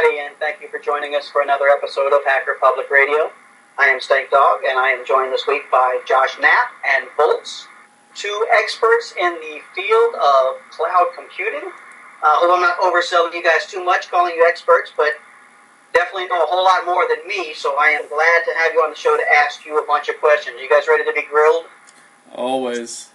everybody, and thank you for joining us for another episode of Hacker Public Radio. I am Stank Dog, and I am joined this week by Josh Knapp and Bolts, two experts in the field of cloud computing. I hope I'm not overselling you guys too much, calling you experts, but definitely know a whole lot more than me, so I am glad to have you on the show to ask you a bunch of questions. You guys ready to be grilled? Always.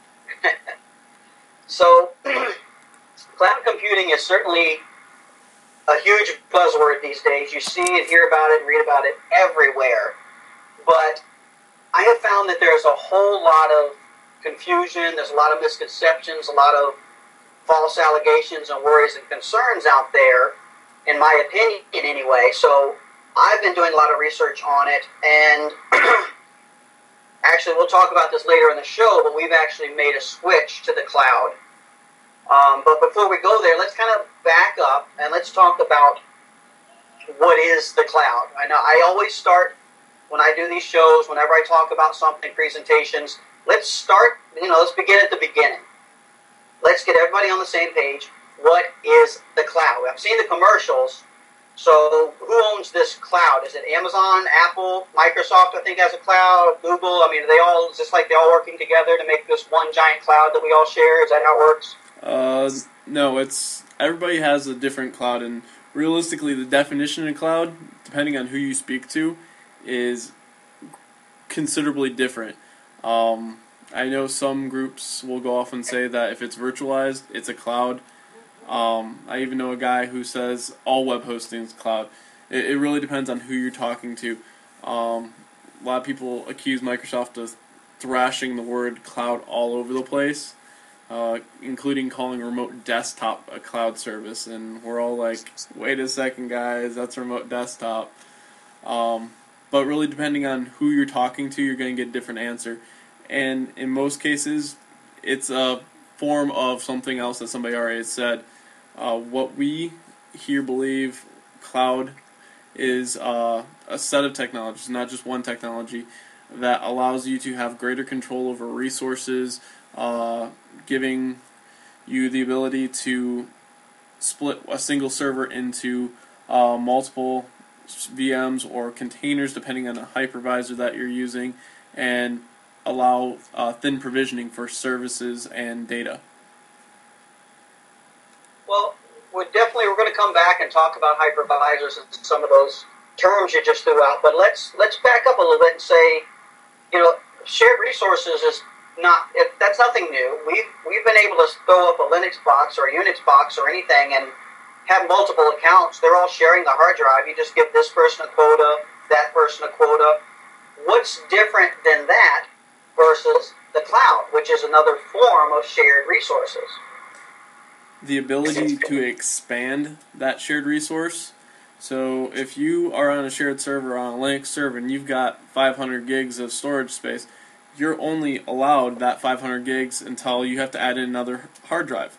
So, cloud computing is certainly a huge buzzword these days. You see and hear about it and read about it everywhere. But I have found that there's a whole lot of confusion, there's a lot of misconceptions, a lot of false allegations and worries and concerns out there, in my opinion anyway. So I've been doing a lot of research on it, and actually we'll talk about this later in the show, but we've actually made a switch to the cloud. But before we go there, let's kind of back up and let's talk about what is the cloud. I know I always start, when I do these shows, whenever I talk about something, presentations, let's begin at the beginning. Let's get everybody on the same page. What is the cloud? I've seen the commercials. So who owns this cloud? Is it Amazon, Apple, Microsoft, I think, has a cloud, Google? I mean, is this like they all working together to make this one giant cloud that we all share? Is that how it works? No, everybody has a different cloud, and realistically the definition of cloud, depending on who you speak to, is considerably different. I know some groups will go off and say that if it's virtualized, it's a cloud. I even know a guy who says all web hosting is cloud. It really depends on who you're talking to. A lot of people accuse Microsoft of thrashing the word cloud all over the place, including calling remote desktop a cloud service, and we're all like, wait a second guys, that's remote desktop. But really depending on who you're talking to, you're going to get a different answer. And in most cases, it's a form of something else that somebody already said. What we here believe cloud is a set of technologies, not just one technology, that allows you to have greater control over resources, giving you the ability to split a single server into multiple VMs or containers depending on the hypervisor that you're using, and allow thin provisioning for services and data. Well, we're going to come back and talk about hypervisors and some of those terms you just threw out, but let's back up a little bit and say, shared resources is that's nothing new. We've been able to throw up a Linux box or a Unix box or anything and have multiple accounts. They're all sharing the hard drive. You just give this person a quota, that person a quota. What's different than that versus the cloud, which is another form of shared resources? The ability to expand that shared resource. So if you are on a shared server on a Linux server and you've got 500 gigs of storage space, you're only allowed that 500 gigs until you have to add in another hard drive.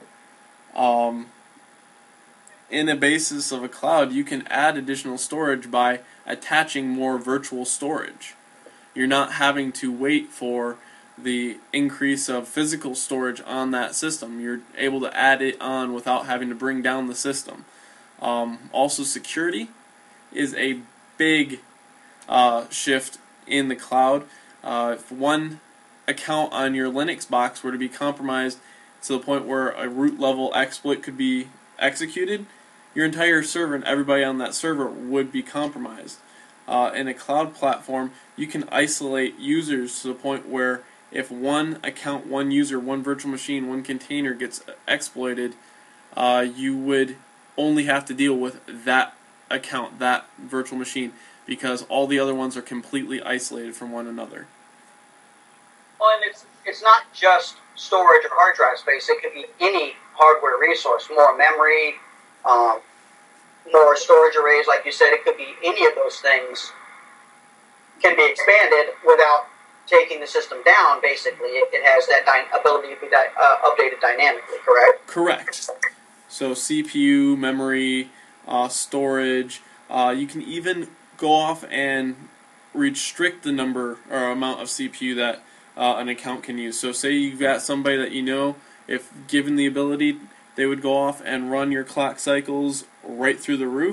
In the basis of a cloud, you can add additional storage by attaching more virtual storage. You're not having to wait for the increase of physical storage on that system. You're able to add it on without having to bring down the system. Also, security is a big shift in the cloud. If one account on your Linux box were to be compromised to the point where a root level exploit could be executed, your entire server and everybody on that server would be compromised. In a cloud platform, you can isolate users to the point where if one account, one user, one virtual machine, one container gets exploited, you would only have to deal with that account, that virtual machine, because all the other ones are completely isolated from one another. Well, and it's not just storage or hard drive space. It could be any hardware resource, more memory, more storage arrays, like you said. It could be any of those things can be expanded without taking the system down, basically. It has that ability to be updated dynamically, correct? Correct. So CPU, memory, storage. You can even go off and restrict the number or amount of CPU that an account can use. So say you've got somebody that you know, if given the ability, they would go off and run your clock cycles right through the roof.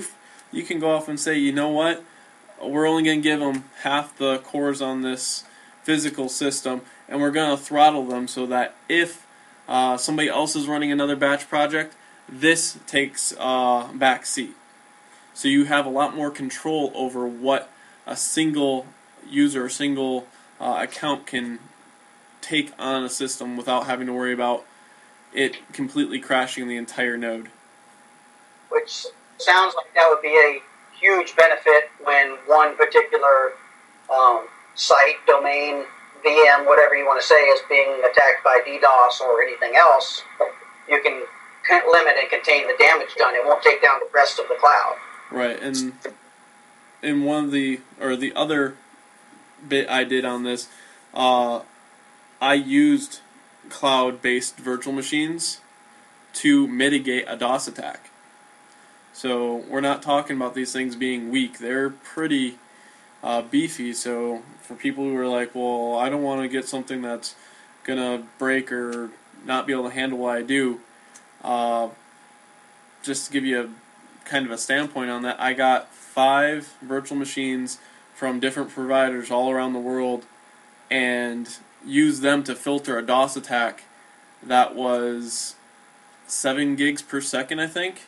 you can go off and say, you know what, we're only going to give them half the cores on this physical system, and we're going to throttle them so that if somebody else is running another batch project, this takes back seat. So you have a lot more control over what a single user, a single account can take on a system without having to worry about it completely crashing the entire node. Which sounds like that would be a huge benefit when one particular site, domain, VM, whatever you want to say, is being attacked by DDoS or anything else. You can limit and contain the damage done. It won't take down the rest of the cloud. Right, and in one of the other bit I did on this, I used cloud-based virtual machines to mitigate a DOS attack. So we're not talking about these things being weak. They're pretty beefy. So for people who are like, well, I don't want to get something that's going to break or not be able to handle what I do, just to give you a kind of a standpoint on that, I got 5 virtual machines from different providers all around the world and used them to filter a DOS attack that was 7 gigs per second, I think.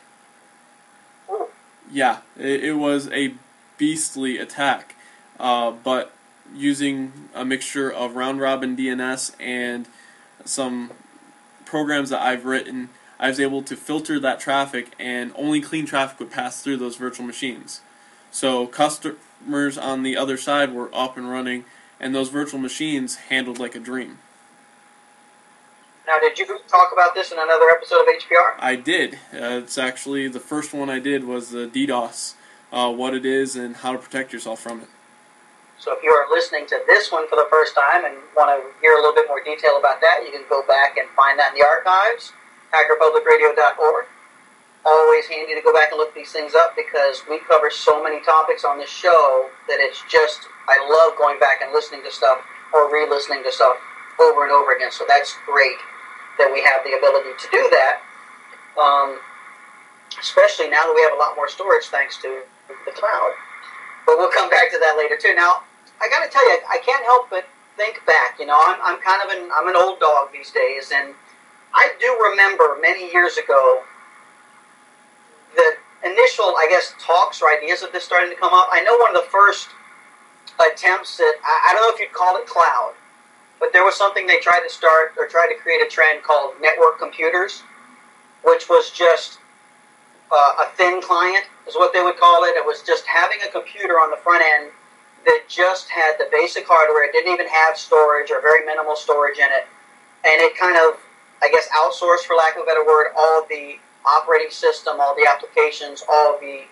Yeah, it was a beastly attack, but using a mixture of round-robin DNS and some programs that I've written, I was able to filter that traffic, and only clean traffic would pass through those virtual machines. So customers on the other side were up and running, and those virtual machines handled like a dream. Now, did you talk about this in another episode of HPR? I did. It's actually the first one I did was the DDoS, what it is and how to protect yourself from it. So if you are listening to this one for the first time and want to hear a little bit more detail about that, you can go back and find that in the archives, hackerpublicradio.org. Always handy to go back and look these things up because we cover so many topics on this show that it's just, I love going back and listening to stuff or re-listening to stuff over and over again. So that's great that we have the ability to do that, especially now that we have a lot more storage thanks to the cloud. But we'll come back to that later too. Now, I got to tell you, I can't help but think back. You know, I'm kind of I'm an old dog these days, and I do remember many years ago the initial, I guess, talks or ideas of this starting to come up. I know one of the first attempts at, I don't know if you'd call it cloud, but there was something they tried to start or tried to create a trend called network computers, which was just a thin client is what they would call it. It was just having a computer on the front end that just had the basic hardware. It didn't even have storage or very minimal storage in it. And it kind of, I guess, outsourced, for lack of a better word, all of the operating system, all the applications, all the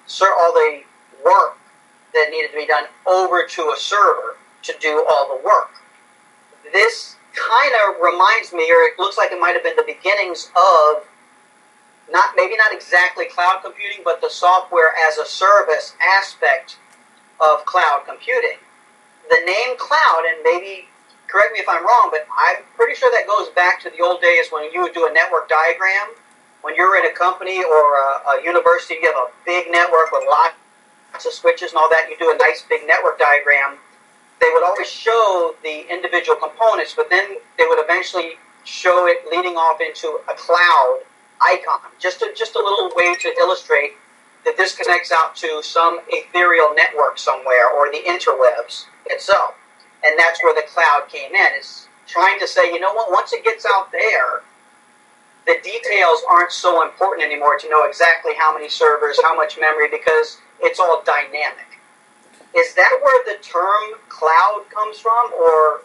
work that needed to be done over to a server to do all the work. This kind of reminds me, or it looks like it might have been the beginnings of maybe not exactly cloud computing, but the software as a service aspect of cloud computing. The name cloud, and maybe correct me if I'm wrong, but I'm pretty sure that goes back to the old days when you would do a network diagram. When you're in a company or a university, you have a big network with lots of switches and all that. You do a nice big network diagram. They would always show the individual components, but then they would eventually show it leading off into a cloud icon. Just a little way to illustrate that this connects out to some ethereal network somewhere or the interwebs itself. And that's where the cloud came in. It's trying to say, you know what, once it gets out there, the details aren't so important anymore to know exactly how many servers, how much memory, because it's all dynamic. Is that where the term cloud comes from, or?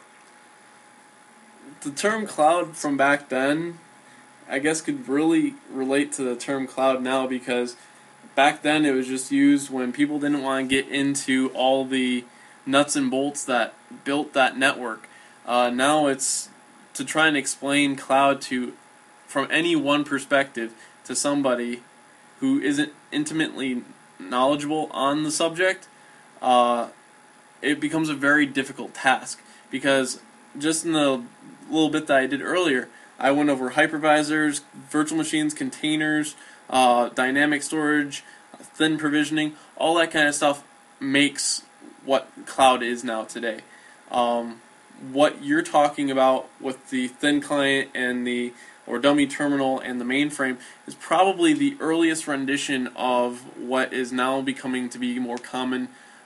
The term cloud from back then, I guess, could really relate to the term cloud now, because back then it was just used when people didn't want to get into all the nuts and bolts that built that network. Now it's to try and explain cloud from any one perspective to somebody who isn't intimately knowledgeable on the subject. It becomes a very difficult task, because just in the little bit that I did earlier, I went over hypervisors, virtual machines, containers, dynamic storage, thin provisioning, all that kind of stuff makes what cloud is now today. What you're talking about with the thin client and or dummy terminal and the mainframe is probably the earliest rendition of what is now becoming to be more common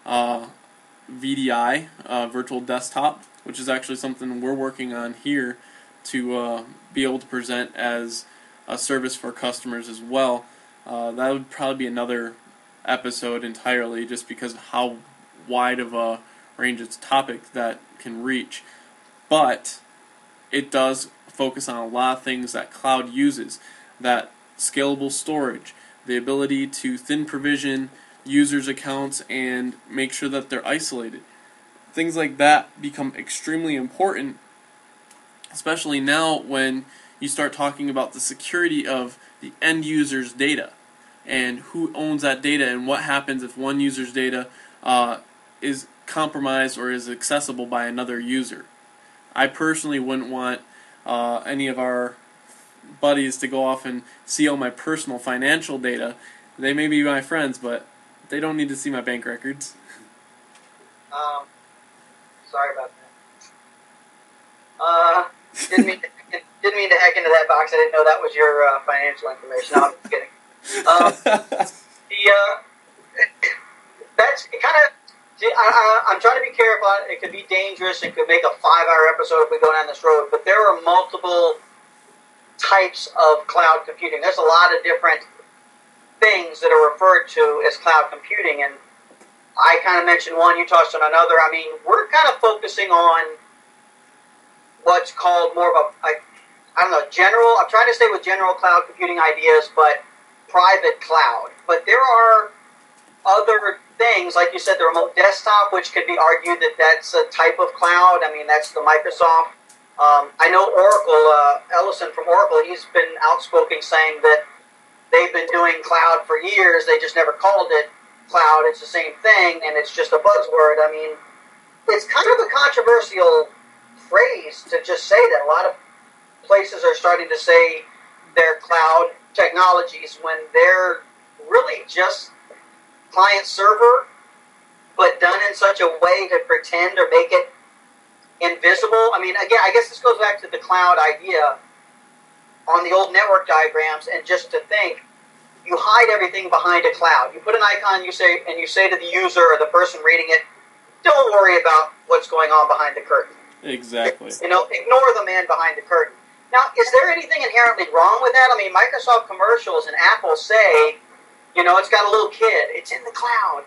VDI, virtual desktop, which is actually something we're working on here to be able to present as a service for customers as well. That would probably be another episode entirely, just because of how wide of a range of topic that can reach. But it does focus on a lot of things that cloud uses, that scalable storage, the ability to thin provision users' accounts and make sure that they're isolated. Things like that become extremely important, especially now when you start talking about the security of the end user's data and who owns that data and what happens if one user's data is compromised or is accessible by another user. I personally wouldn't want any of our buddies to go off and see all my personal financial data. They may be my friends, but they don't need to see my bank records. Sorry about that. Didn't mean to hack into that box. I didn't know that was your financial information. No, I'm just kidding. That's kind of. I'm trying to be careful. It could be dangerous. It could make a 5-hour episode if we go down this road. But there are multiple types of cloud computing. There's a lot of different things that are referred to as cloud computing, and I kind of mentioned one. You touched on another. I mean, we're kind of focusing on what's called more of general. I'm trying to stay with general cloud computing ideas, but private cloud. But there are other things, like you said, the remote desktop, which could be argued that that's a type of cloud. I mean, that's the Microsoft. I know Oracle, Ellison from Oracle, he's been outspoken saying that they've been doing cloud for years. They just never called it cloud. It's the same thing, and it's just a buzzword. I mean, it's kind of a controversial phrase to just say that. A lot of places are starting to say they're cloud technologies when they're really just client server, but done in such a way to pretend or make it invisible. I mean, again, I guess this goes back to the cloud idea on the old network diagrams, and just to think, you hide everything behind a cloud. You put an icon, you say to the user or the person reading it, don't worry about what's going on behind the curtain. Exactly. Ignore the man behind the curtain. Now, is there anything inherently wrong with that? I mean, Microsoft commercials and Apple say, it's got a little kid. It's in the cloud.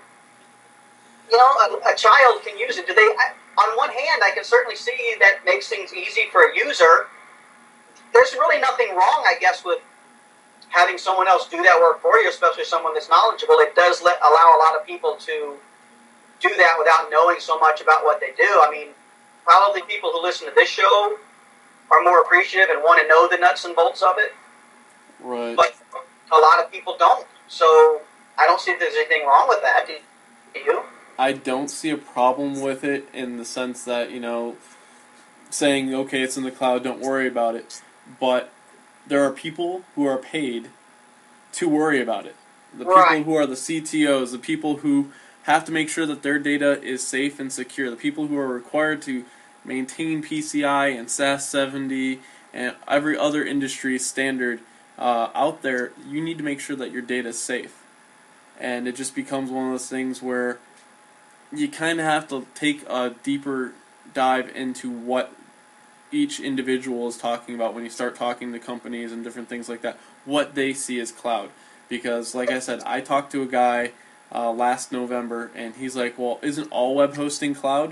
A child can use it. On one hand, I can certainly see that makes things easy for a user. There's really nothing wrong, I guess, with having someone else do that work for you, especially someone that's knowledgeable. It does allow a lot of people to do that without knowing so much about what they do. I mean, probably people who listen to this show are more appreciative and want to know the nuts and bolts of it. Right. But a lot of people don't. So I don't see if there's anything wrong with that. Do you? I don't see a problem with it in the sense that, saying, okay, it's in the cloud, don't worry about it. But there are people who are paid to worry about it. The people who are the CTOs, the people who have to make sure that their data is safe and secure, the people who are required to maintain PCI and SAS-70 and every other industry standard out there, you need to make sure that your data is safe. And it just becomes one of those things where you kind of have to take a deeper dive into what each individual is talking about when you start talking to companies and different things like that, what they see as cloud. Because, like I said, I talked to a guy last November, and he's like, well, isn't all web hosting cloud?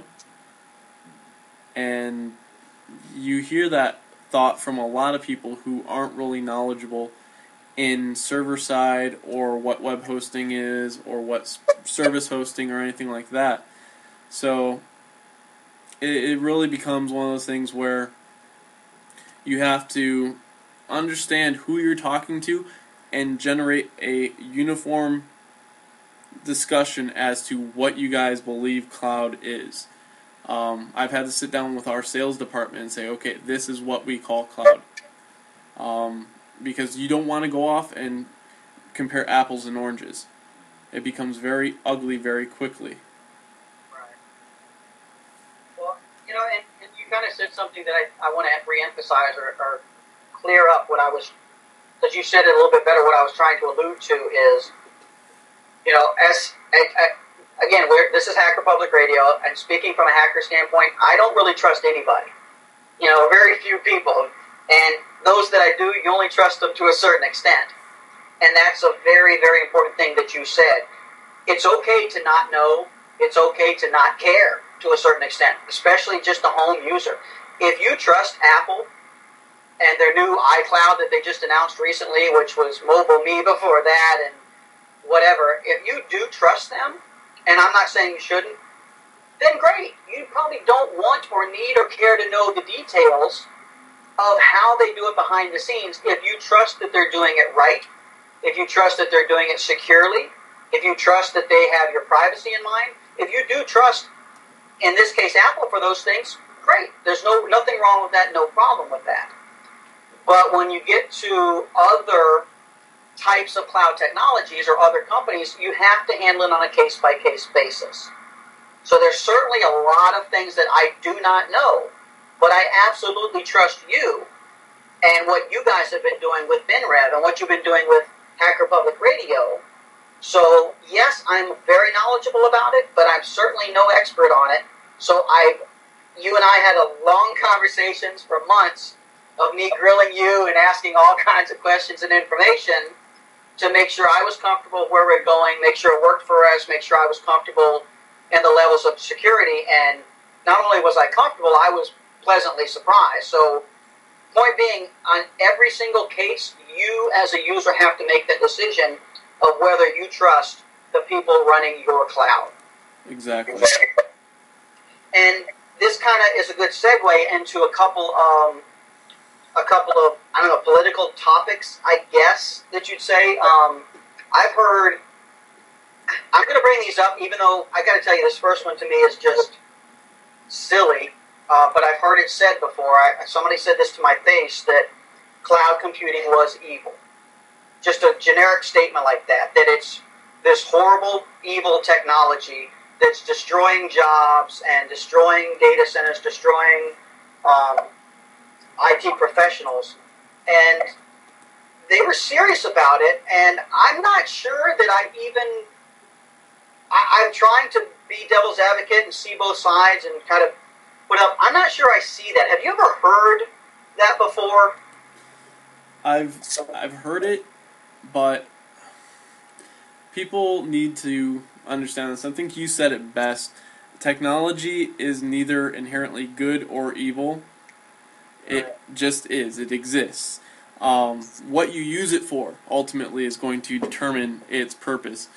And you hear that thought from a lot of people who aren't really knowledgeable in server-side or what web hosting is or what service hosting or anything like that. So it really becomes one of those things where you have to understand who you're talking to and generate a uniform discussion as to what you guys believe cloud is. I've had to sit down with our sales department and say, okay, this is what we call cloud. Because you don't want to go off and compare apples and oranges. it becomes very ugly very quickly. Right. Well, and you kind of said something that I want to re-emphasize or clear up what I was, because you said it a little bit better. What I was trying to allude to is, again, this is Hacker Public Radio, and speaking from a hacker standpoint, I don't really trust anybody. Very few people, and those that I do, you only trust them to a certain extent, and that's a very, very important thing that you said. It's okay to not know. It's okay to not care to a certain extent, especially just a home user. If you trust Apple and their new iCloud that they just announced recently, which was Mobile Me before that, and whatever, if you do trust them, and I'm not saying you shouldn't, then great. You probably don't want or need or care to know the details of how they do it behind the scenes. If you trust that they're doing it right, if you trust that they're doing it securely, if you trust that they have your privacy in mind, if you do trust, in this case, Apple for those things, great. There's nothing wrong with that, no problem with that. But when you get to other types of cloud technologies or other companies, you have to handle it on a case-by-case basis. So there's certainly a lot of things that I do not know, but I absolutely trust you and what you guys have been doing with BinRev and what you've been doing with Hacker Public Radio. So yes, I'm very knowledgeable about it, but I'm certainly no expert on it. So you and I had a long conversations for months of me grilling you and asking all kinds of questions and information to make sure I was comfortable where we're going, make sure it worked for us, make sure I was comfortable in the levels of security. And not only was I comfortable, I was pleasantly surprised. So point being, on every single case, you as a user have to make that decision of whether you trust the people running your cloud. Exactly. And this kind of is a good segue into a couple of I don't know, political topics, I guess that you'd say. I've heard, I'm going to bring these up, even though I got to tell you, this first one to me is just silly. But I've heard it said before. Somebody said this to my face, that cloud computing was evil. Just a generic statement like that it's this horrible, evil technology that's destroying jobs and destroying data centers, destroying IT professionals. And they were serious about it, and I'm not sure that I'm trying to be devil's advocate and see both sides and kind of put up. I'm not sure I see that. Have you ever heard that before? I've heard it, but people need to understand this. I think you said it best. Technology is neither inherently good or evil. It just is. It exists. What you use it for ultimately is going to determine its purpose.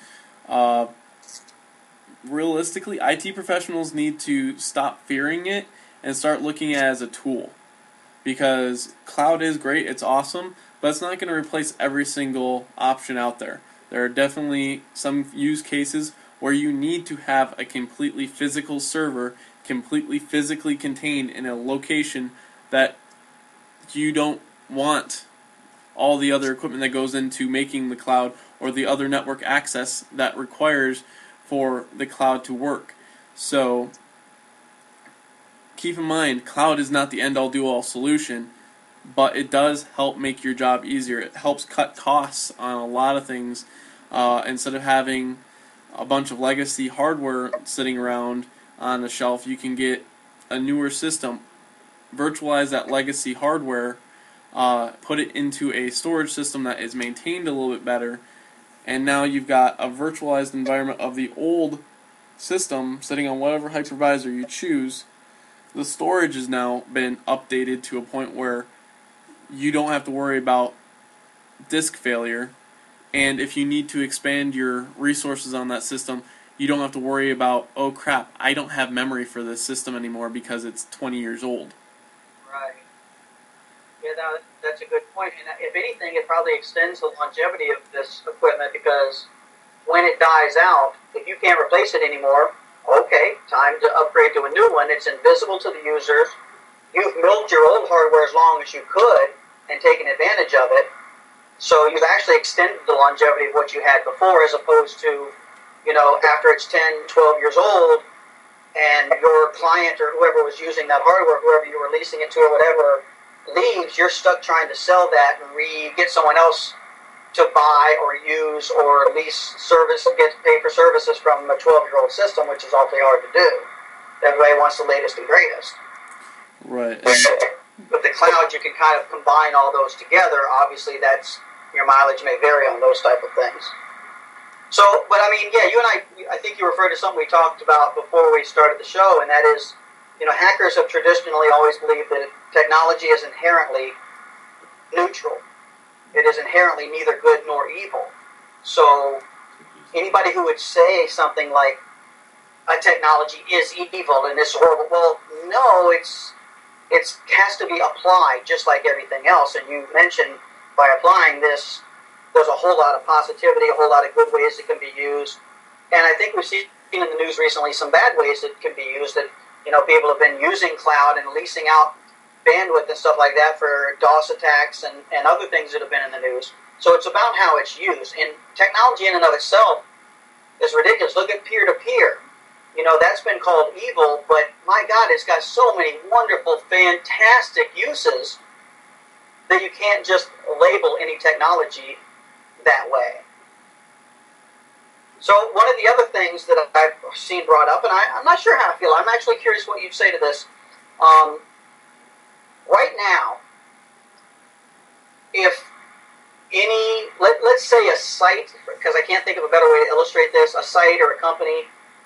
Realistically, IT professionals need to stop fearing it and start looking at it as a tool. Because cloud is great, it's awesome, but it's not going to replace every single option out there. There are definitely some use cases where you need to have a completely physical server, completely physically contained in a location that you don't want all the other equipment that goes into making the cloud or the other network access that requires for the cloud to work. So keep in mind, cloud is not the end-all do-all solution, but it does help make your job easier. It helps cut costs on a lot of things. Instead of having a bunch of legacy hardware sitting around on a shelf, you can get a newer system, virtualize that legacy hardware, put it into a storage system that is maintained a little bit better, and now you've got a virtualized environment of the old system sitting on whatever hypervisor you choose. The storage has now been updated to a point where you don't have to worry about disk failure, and if you need to expand your resources on that system, you don't have to worry about, oh crap, I don't have memory for this system anymore because it's 20 years old. Right. Yeah, that's a good point. And if anything, it probably extends the longevity of this equipment, because when it dies out, if you can't replace it anymore, okay, time to upgrade to a new one. It's invisible to the users. You've milked your old hardware as long as you could and taken advantage of it. So you've actually extended the longevity of what you had before, as opposed to after it's 10, 12 years old, and your client or whoever was using that hardware, whoever you were leasing it to or whatever, leaves, you're stuck trying to sell that and get someone else to buy or use or lease service and pay for services from a 12-year-old system, which is awfully hard to do. Everybody wants the latest and greatest. Right. With the cloud, you can kind of combine all those together. Obviously, your mileage may vary on those type of things. So, but I mean, yeah, you and I think you referred to something we talked about before we started the show, and that is, hackers have traditionally always believed that technology is inherently neutral. It is inherently neither good nor evil. So, anybody who would say something like a technology is evil in this world, well, no, it has to be applied just like everything else. And you mentioned by applying this, there's a whole lot of positivity, a whole lot of good ways it can be used. And I think we've seen in the news recently some bad ways it can be used. That people have been using cloud and leasing out bandwidth and stuff like that for DOS attacks and other things that have been in the news. So it's about how it's used. And technology in and of itself is ridiculous. Look at peer-to-peer. That's been called evil, but my God, it's got so many wonderful, fantastic uses that you can't just label any technology that way. So one of the other things that I've seen brought up, and I'm not sure how I feel, I'm actually curious what you'd say to this. Right now, if let's say a site, because I can't think of a better way to illustrate this, a site or a company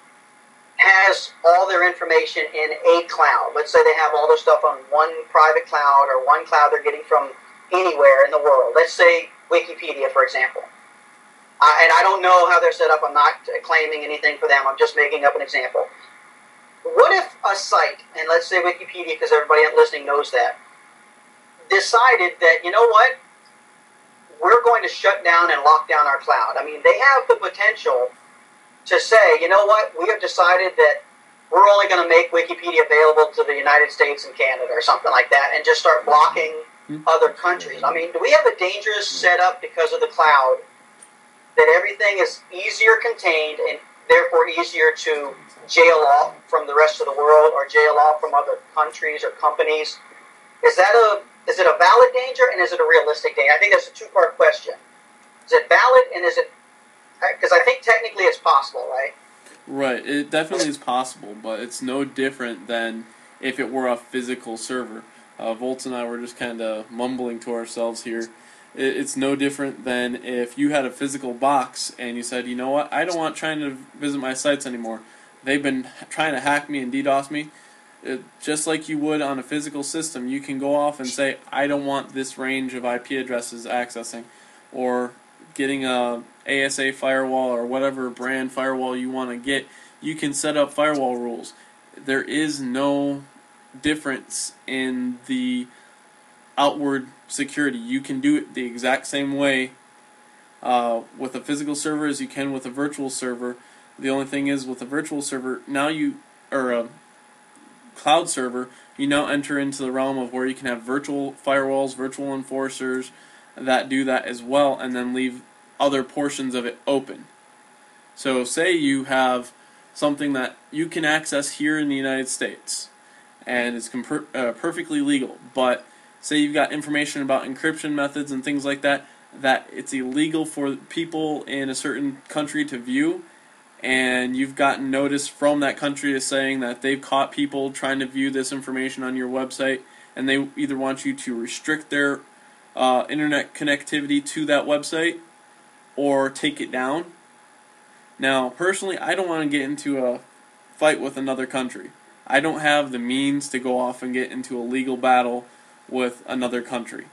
has all their information in a cloud. Let's say they have all their stuff on one private cloud or one cloud they're getting from anywhere in the world. Let's say Wikipedia, for example. And I don't know how they're set up. I'm not claiming anything for them. I'm just making up an example. What if a site, and let's say Wikipedia, because everybody listening knows that, decided that, you know what, we're going to shut down and lock down our cloud. I mean, they have the potential to say, you know what, we have decided that we're only going to make Wikipedia available to the United States and Canada or something like that, and just start blocking other countries. I mean, do we have a dangerous setup because of the cloud that everything is easier contained and therefore easier to jail off from the rest of the world or jail off from other countries or companies? Is it a valid danger, and is it a realistic danger? I think that's a two-part question. Is it valid, and is it... Because I think technically it's possible, right? Right, it definitely is possible, but it's no different than if it were a physical server. Volts and I were just kind of mumbling to ourselves here. It's no different than if you had a physical box and you said, you know what, I don't want trying to visit my sites anymore. They've been trying to hack me and DDoS me. Just like you would on a physical system, you can go off and say, I don't want this range of IP addresses accessing, or getting a ASA firewall or whatever brand firewall you want to get. You can set up firewall rules. There is no difference in the outward security. You can do it the exact same way with a physical server as you can with a virtual server. The only thing is, with a virtual server, or a cloud server, you now enter into the realm of where you can have virtual firewalls, virtual enforcers that do that as well, and then leave other portions of it open. So say you have something that you can access here in the United States, and it's perfectly legal, but say you've got information about encryption methods and things like that, that it's illegal for people in a certain country to view, and you've gotten notice from that country as saying that they've caught people trying to view this information on your website, and they either want you to restrict their internet connectivity to that website or take it down. Now, personally, I don't want to get into a fight with another country. I don't have the means to go off and get into a legal battle with another country.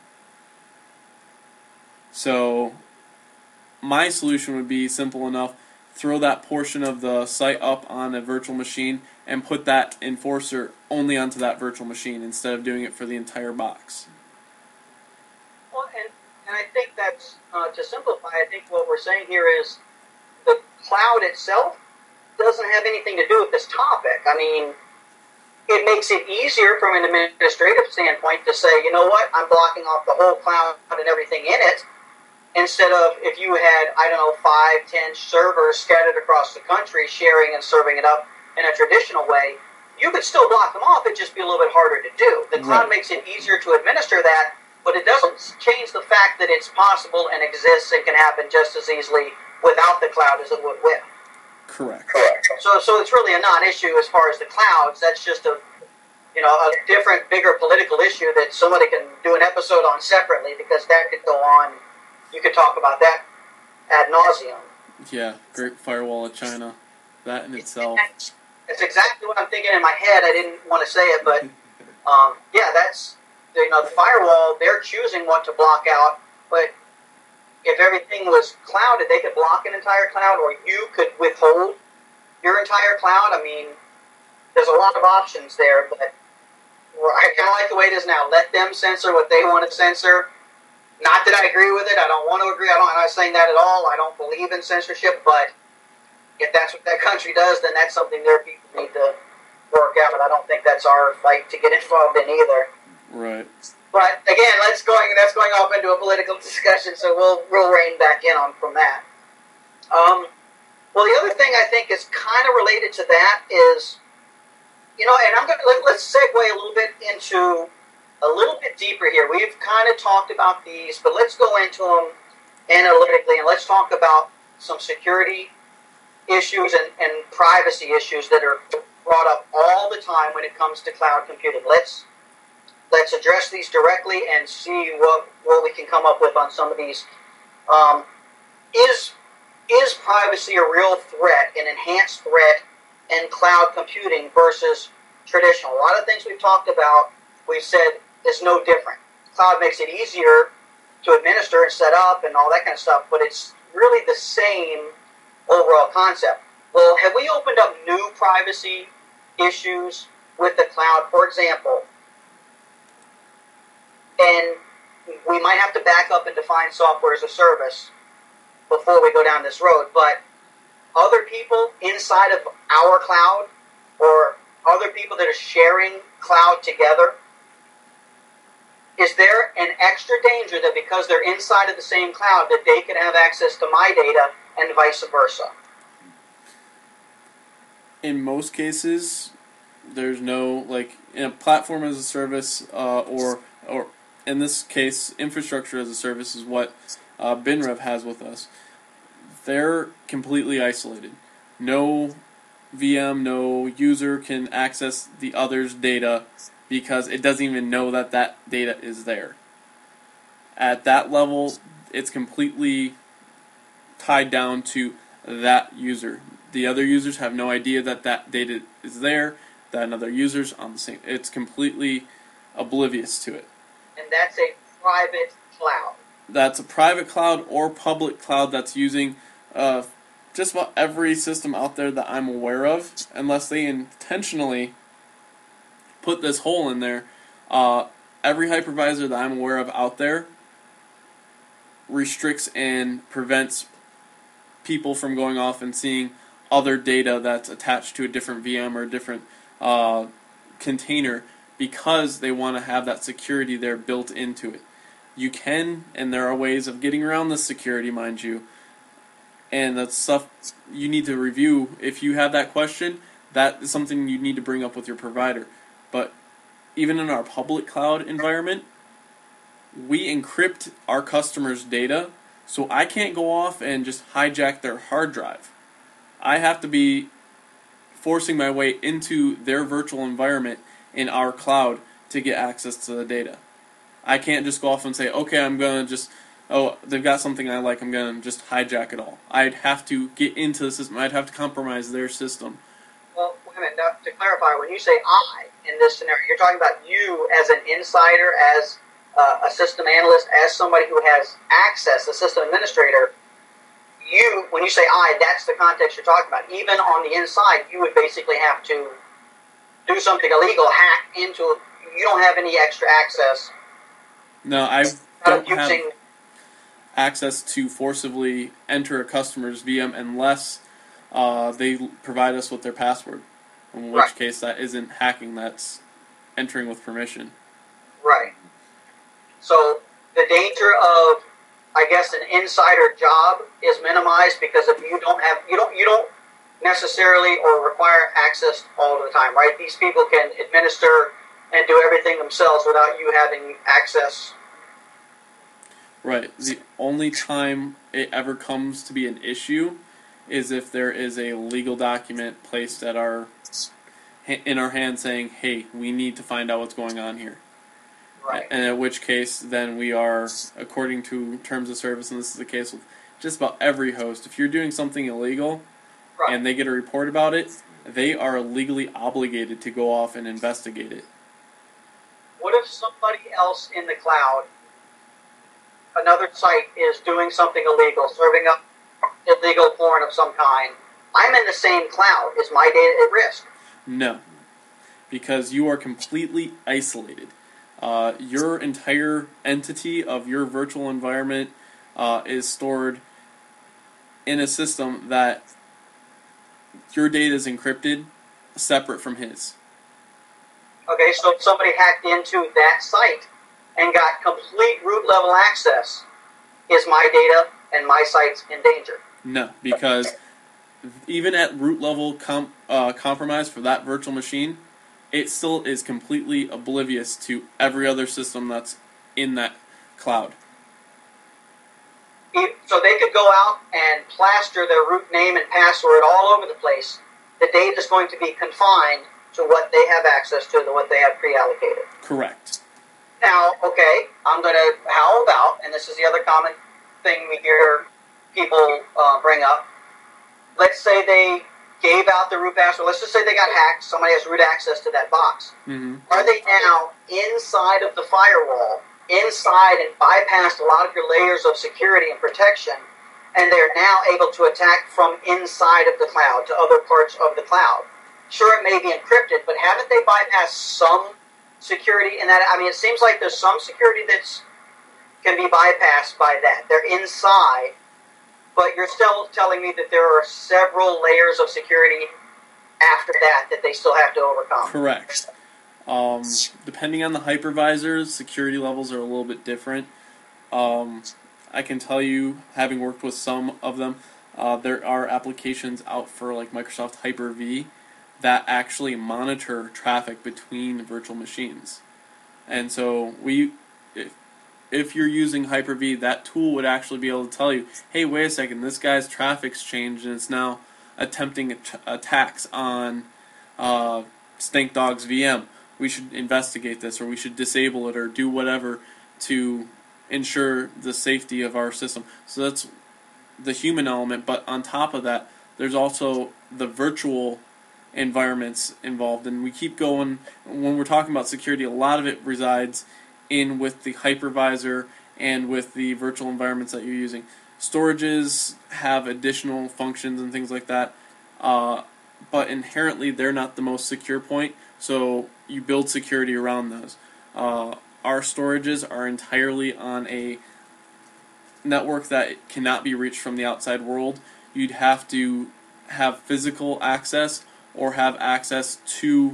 So, my solution would be simple enough: throw that portion of the site up on a virtual machine and put that enforcer only onto that virtual machine instead of doing it for the entire box. Well, and I think that's, to simplify, I think what we're saying here is the cloud itself doesn't have anything to do with this topic. I mean, it makes it easier from an administrative standpoint to say, you know what, I'm blocking off the whole cloud and everything in it, instead of if you had, I don't know, 5, 10 servers scattered across the country sharing and serving it up in a traditional way, you could still block them off. It'd just be a little bit harder to do. The cloud makes it easier to administer that, but it doesn't change the fact that it's possible and exists and can happen just as easily without the cloud as it would with. Correct. So it's really a non-issue as far as the clouds. That's just a different, bigger political issue that somebody can do an episode on separately, because that could go on. You could talk about that ad nauseum. Yeah, Great Firewall of China. That in itself. That's exactly what I'm thinking in my head. I didn't want to say it, but that's the firewall. They're choosing what to block out, but if everything was clouded, they could block an entire cloud, or you could withhold your entire cloud. I mean, there's a lot of options there, but I kind of like the way it is now. Let them censor what they want to censor. Not that I agree with it. I don't want to agree. I'm not saying that at all. I don't believe in censorship, but if that's what that country does, then that's something their people need to work out. But I don't think that's our fight to get involved in either. Right. But again, that's going off into a political discussion, so we'll rein back in on from that. Well, the other thing I think is kind of related to that is, and let's segue a little bit into a little bit deeper here. We've kind of talked about these, but let's go into them analytically, and let's talk about some security issues and privacy issues that are brought up all the time when it comes to cloud computing. Let's address these directly and see what we can come up with on some of these. Is privacy a real threat, an enhanced threat in cloud computing versus traditional? A lot of things we've talked about, we've said is no different. Cloud makes it easier to administer and set up and all that kind of stuff, but it's really the same overall concept. Well, have we opened up new privacy issues with the cloud? For example, and we might have to back up and define software as a service before we go down this road, but other people inside of our cloud or other people that are sharing cloud together, is there an extra danger that because they're inside of the same cloud that they can have access to my data and vice versa? In most cases, there's no, in a platform as a service, or in this case, infrastructure as a service is what BinRev has with us. They're completely isolated. No VM, no user can access the other's data because it doesn't even know that data is there. At that level, it's completely tied down to that user. The other users have no idea that data is there, that another user's on the same. It's completely oblivious to it. And that's a private cloud. That's a private cloud or public cloud that's using just about every system out there that I'm aware of, unless they intentionally put this hole in there. Every hypervisor that I'm aware of out there restricts and prevents people from going off and seeing other data that's attached to a different VM or a different container, because they want to have that security there built into it. You can, and there are ways of getting around this security, mind you, and that's stuff you need to review. If you have that question, that is something you need to bring up with your provider. But even in our public cloud environment, we encrypt our customers' data, so I can't go off and just hijack their hard drive. I have to be forcing my way into their virtual environment in our cloud to get access to the data. I can't just go off and say, okay, I'm going to just, they've got something I like, I'm going to just hijack it all. I'd have to get into the system. I'd have to compromise their system. Well, wait a minute. Now, to clarify, when you say I in this scenario, you're talking about you as an insider, as a system analyst, as somebody who has access, a system administrator. You, when you say I, that's the context you're talking about. Even on the inside, you would basically have to do something illegal, hack into it. You don't have any extra access. No, I don't have access to forcibly enter a customer's VM unless they provide us with their password, in which case that isn't hacking, that's entering with permission. Right. So the danger of I guess, an insider job is minimized, because if you don't necessarily or require access all the time, right? These people can administer and do everything themselves without you having access. Right. The only time it ever comes to be an issue is if there is a legal document placed at in our hand saying, "Hey, we need to find out what's going on here." Right. And in which case, then we are, according to terms of service, and this is the case with just about every host, if you're doing something illegal, Right. and they get a report about it, they are legally obligated to go off and investigate it. What if somebody else in the cloud, another site, is doing something illegal, serving up illegal porn of some kind? I'm in the same cloud. Is my data at risk? No, because you are completely isolated. Your entire entity of your virtual environment is stored in a system that your data is encrypted, separate from his. Okay, so if somebody hacked into that site and got complete root level access, is my data and my sites in danger? No, because even at root level compromise for that virtual machine, it still is completely oblivious to every other system that's in that cloud. So they could go out and plaster their root name and password all over the place. The data is going to be confined to what they have access to, to what they have pre-allocated. Correct. Now, okay, how about, and this is the other common thing we hear people bring up, let's say they gave out the root password, let's just say they got hacked, somebody has root access to that box. Mm-hmm. Are they now inside of the firewall, inside and bypassed a lot of your layers of security and protection, and they're now able to attack from inside of the cloud to other parts of the cloud? Sure, it may be encrypted, but haven't they bypassed some security in that? I mean, it seems like there's some security that can be bypassed by that. They're inside, but you're still telling me that there are several layers of security after that they still have to overcome. Correct. Depending on the hypervisors, security levels are a little bit different. I can tell you, having worked with some of them, there are applications out for like Microsoft Hyper-V that actually monitor traffic between virtual machines. And so if you're using Hyper-V, that tool would actually be able to tell you, hey, wait a second, this guy's traffic's changed and it's now attempting attacks on Stank Dog's VM. We should investigate this, or we should disable it, or do whatever to ensure the safety of our system. So that's the human element, but on top of that, there's also the virtual environments involved, and we keep going. When we're talking about security, a lot of it resides in with the hypervisor and with the virtual environments that you're using. Storages have additional functions and things like that, but inherently they're not the most secure point, so you build security around those. Our storages are entirely on a network that cannot be reached from the outside world. You'd have to have physical access or have access to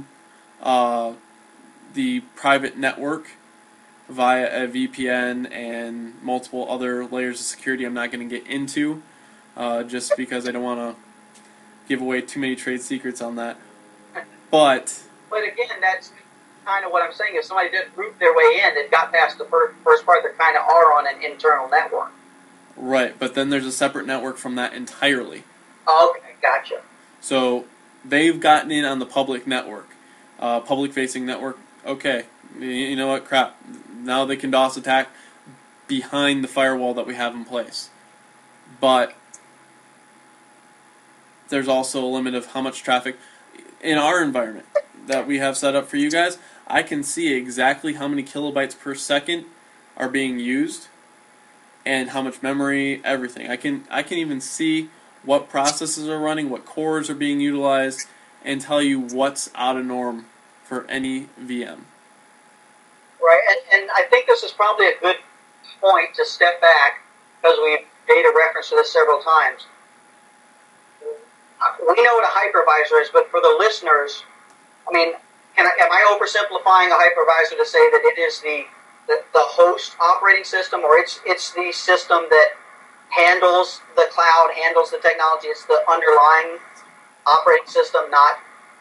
the private network via a VPN and multiple other layers of security I'm not going to get into, just because I don't want to give away too many trade secrets on that. But again, that's kind of what I'm saying. If somebody did root their way in, it got past the first part, they kind of are on an internal network. Right, but then there's a separate network from that entirely. Okay, gotcha. So they've gotten in on the public network, public-facing network. Okay, you know what? Crap. Now they can DOS attack behind the firewall that we have in place. But there's also a limit of how much traffic in our environment that we have set up for you guys. I can see exactly how many kilobytes per second are being used and how much memory, everything. I can even see what processes are running, what cores are being utilized, and tell you what's out of norm for any VM. Right, and I think this is probably a good point to step back, because we've made a reference to this several times. We know what a hypervisor is, but for the listeners, I mean, am I oversimplifying a hypervisor to say that it is the the host operating system, or it's the system that handles the cloud, handles the technology. It's the underlying operating system, not...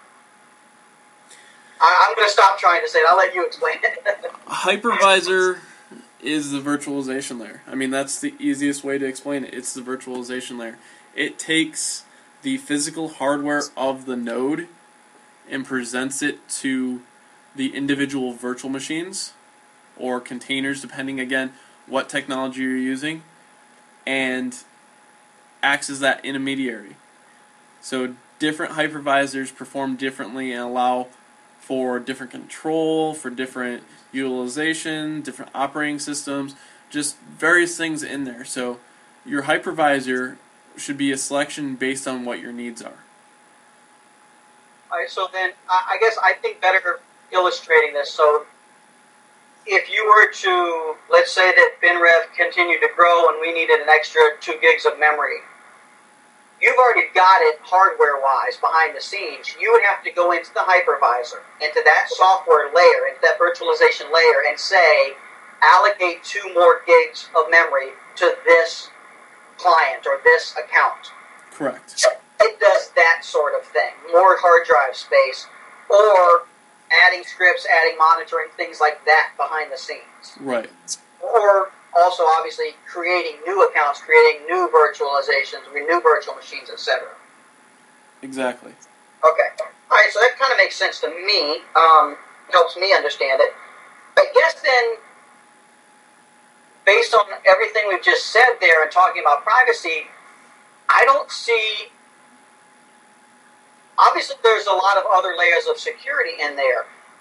I'm going to stop trying to say it. I'll let you explain it. A hypervisor is the virtualization layer. I mean, that's the easiest way to explain it. It's the virtualization layer. It takes the physical hardware of the node and presents it to the individual virtual machines or containers, depending, again, what technology you're using, and acts as that intermediary. So different hypervisors perform differently and allow for different control, for different utilization, different operating systems, just various things in there. So your hypervisor should be a selection based on what your needs are. All right, so then I guess I think better illustrating this. So if you were to, let's say that BinRev continued to grow and we needed an extra 2 gigs of memory, you've already got it hardware-wise behind the scenes. You would have to go into the hypervisor, into that software layer, into that virtualization layer, and say, allocate 2 more gigs of memory to this client or this account. Correct. It does that sort of thing. More hard drive space, or adding scripts, adding monitoring, things like that behind the scenes. Right. Or also, obviously, creating new accounts, creating new virtualizations, new virtual machines, etc. Exactly. Okay. All right, so that kind of makes sense to me. Helps me understand it. I guess then, based on everything we've just said there and talking about privacy, I don't see... Obviously, there's a lot of other layers of security in there.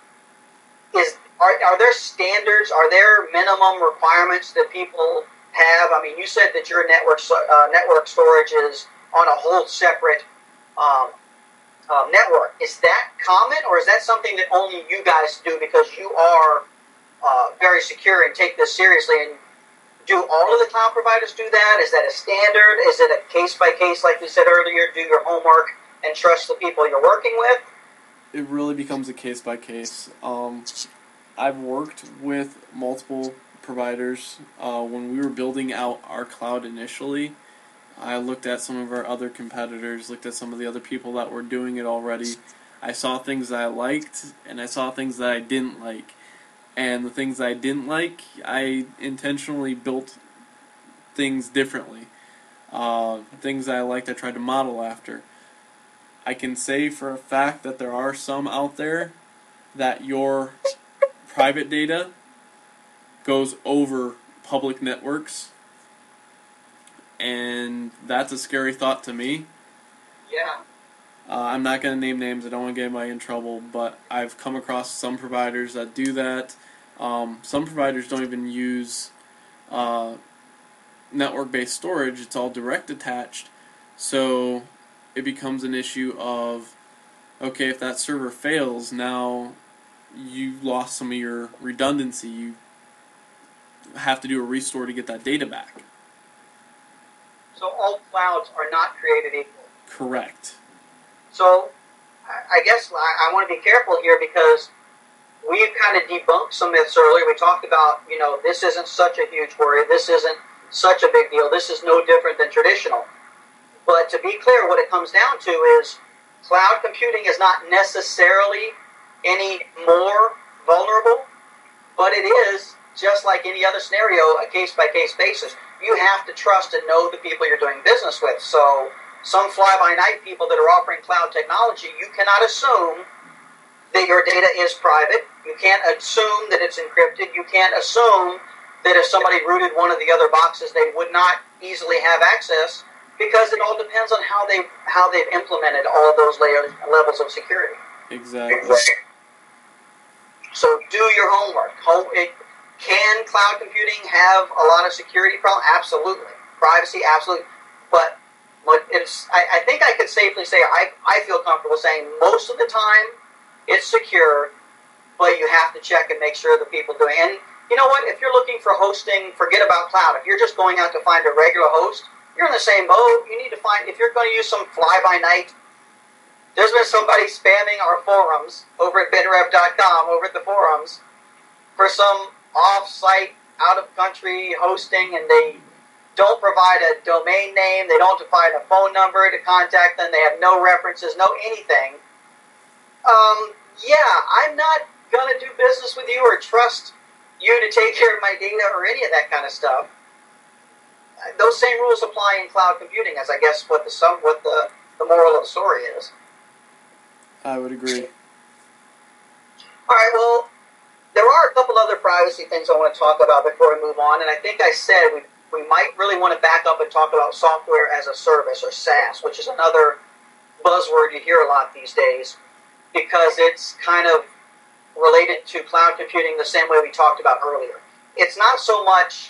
Are there standards? Are there minimum requirements that people have? I mean, you said that your network storage is on a whole separate network. Is that common, or is that something that only you guys do because you are very secure and take this seriously? And do all of the cloud providers do that? Is that a standard? Is it a case-by-case, like we said earlier, do your homework and trust the people you're working with? It really becomes a case-by-case. I've worked with multiple providers. When we were building out our cloud initially, I looked at some of our other competitors, looked at some of the other people that were doing it already. I saw things that I liked, and I saw things that I didn't like. And the things that I didn't like, I intentionally built things differently. Things that I liked, I tried to model after. I can say for a fact that there are some out there that your private data goes over public networks, and that's a scary thought to me. Yeah. I'm not going to name names, I don't want to get anybody in trouble, but I've come across some providers that do that. Some providers don't even use network-based storage, it's all direct attached, so it becomes an issue of, okay, if that server fails, now you've lost some of your redundancy. You have to do a restore to get that data back. So all clouds are not created equal. Correct. So I guess I want to be careful here because we've kind of debunked some myths earlier. We talked about, this isn't such a huge worry. This isn't such a big deal. This is no different than traditional. But to be clear, what it comes down to is cloud computing is not necessarily any more vulnerable, but it is, just like any other scenario, a case-by-case basis. You have to trust and know the people you're doing business with. So some fly-by-night people that are offering cloud technology, you cannot assume that your data is private. You can't assume that it's encrypted. You can't assume that if somebody rooted one of the other boxes, they would not easily have access, because it all depends on how they've implemented all those levels of security. Exactly. So do your homework. Can cloud computing have a lot of security problems? Absolutely. Privacy, absolutely. But I think I could safely say, I feel comfortable saying most of the time it's secure, but you have to check and make sure the people doing it. And you know what? If you're looking for hosting, forget about cloud. If you're just going out to find a regular host, you're in the same boat. You need to find, if you're going to use some fly-by-night, there's been somebody spamming our forums over at binrev.com, over at the forums, for some off-site, out-of-country hosting, and they don't provide a domain name, they don't provide a phone number to contact them, they have no references, no anything, yeah, I'm not going to do business with you or trust you to take care of my data or any of that kind of stuff. Those same rules apply in cloud computing, as I guess what the moral of the story is. I would agree. All right, well, there are a couple other privacy things I want to talk about before we move on, and I think I said we might really want to back up and talk about software as a service, or SaaS, which is another buzzword you hear a lot these days, because it's kind of related to cloud computing the same way we talked about earlier. It's not so much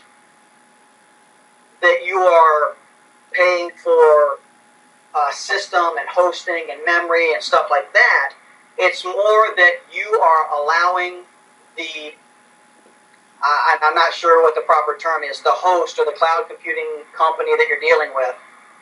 that you are paying for a system and hosting and memory and stuff like that. It's more that you are allowing the, I'm not sure what the proper term is, the host or the cloud computing company that you're dealing with,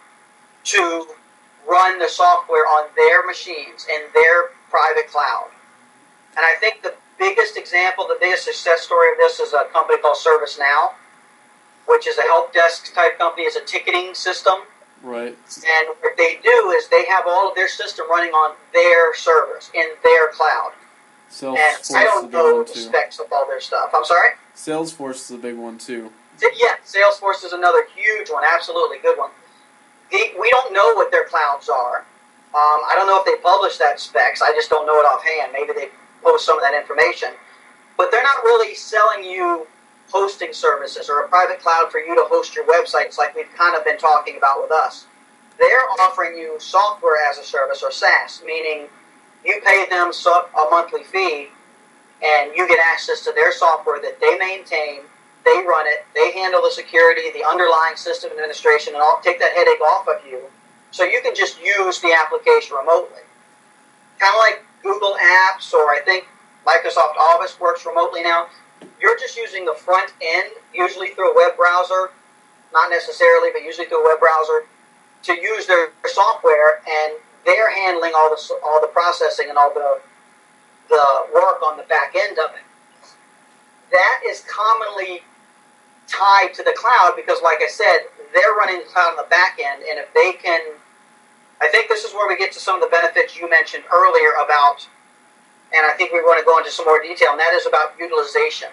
to run the software on their machines in their private cloud. And I think the biggest example, the biggest success story of this is a company called ServiceNow, which is a help desk type company. It's a ticketing system. Right. And what they do is they have all of their system running on their servers, in their cloud. Salesforce and I don't know the specs of all their stuff. I'm sorry? Salesforce is a big one, too. Yeah, Salesforce is another huge one, absolutely good one. We don't know what their clouds are. I don't know if they publish that specs. I just don't know it offhand. Maybe they post some of that information. But they're not really selling you hosting services or a private cloud for you to host your websites like we've kind of been talking about with us. They're offering you software as a service, or SaaS, meaning you pay them a monthly fee and you get access to their software that they maintain, they run it, they handle the security, the underlying system administration, and take that headache off of you, so you can just use the application remotely. Kind of like Google Apps, or I think Microsoft Office works remotely now. You're just using the front end, usually through a web browser, not necessarily, but usually through a web browser, to use their software, and they're handling all the processing and all the work on the back end of it. That is commonly tied to the cloud because, like I said, they're running the cloud on the back end, and if they can, I think this is where we get to some of the benefits you mentioned earlier about, and I think we want to go into some more detail, and that is about utilization.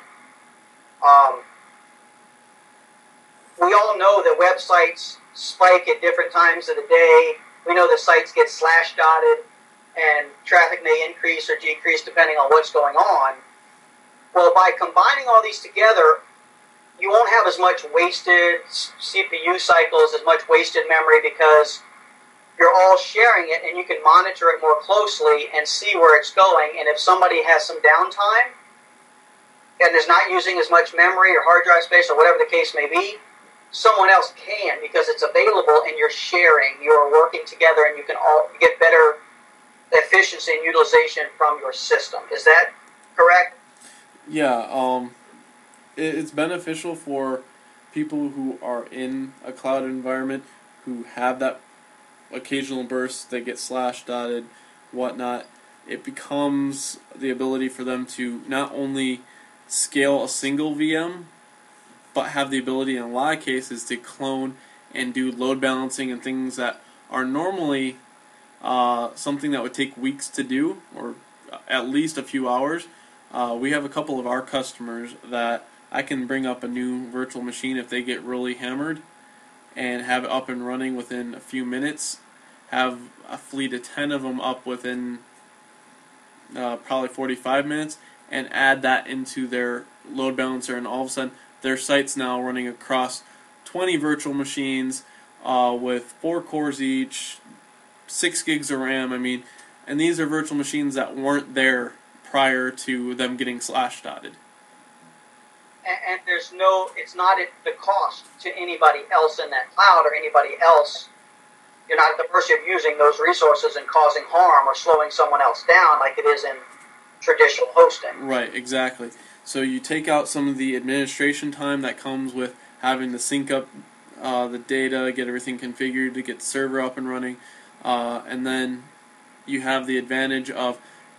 We all know that websites spike at different times of the day. We know that sites get slash dotted, and traffic may increase or decrease depending on what's going on. Well, by combining all these together, you won't have as much wasted CPU cycles, as much wasted memory, because you're all sharing it and you can monitor it more closely and see where it's going. And if somebody has some downtime and is not using as much memory or hard drive space or whatever the case may be, someone else can, because it's available and you're sharing, you're working together, and you can all get better efficiency and utilization from your system. Is that correct? Yeah, it's beneficial for people who are in a cloud environment, who have that occasional burst, they get slash dotted, whatnot. It becomes the ability for them to not only scale a single VM, but have the ability in a lot of cases to clone and do load balancing and things that are normally something that would take weeks to do, or at least a few hours. We have a couple of our customers that I can bring up a new virtual machine if they get really hammered and have it up and running within a few minutes, have a fleet of 10 of them up within probably 45 minutes, and add that into their load balancer, and all of a sudden their site's now running across 20 virtual machines with 4 cores each, 6 gigs of RAM. I mean, and these are virtual machines that weren't there prior to them getting slash dotted. And there's no, it's not at the cost to anybody else in that cloud or anybody else. You're not at the mercy of using those resources and causing harm or slowing someone else down like it is in traditional hosting. Right, exactly. So you take out some of the administration time that comes with having to sync up the data, get everything configured to get the server up and running, and then you have the advantage of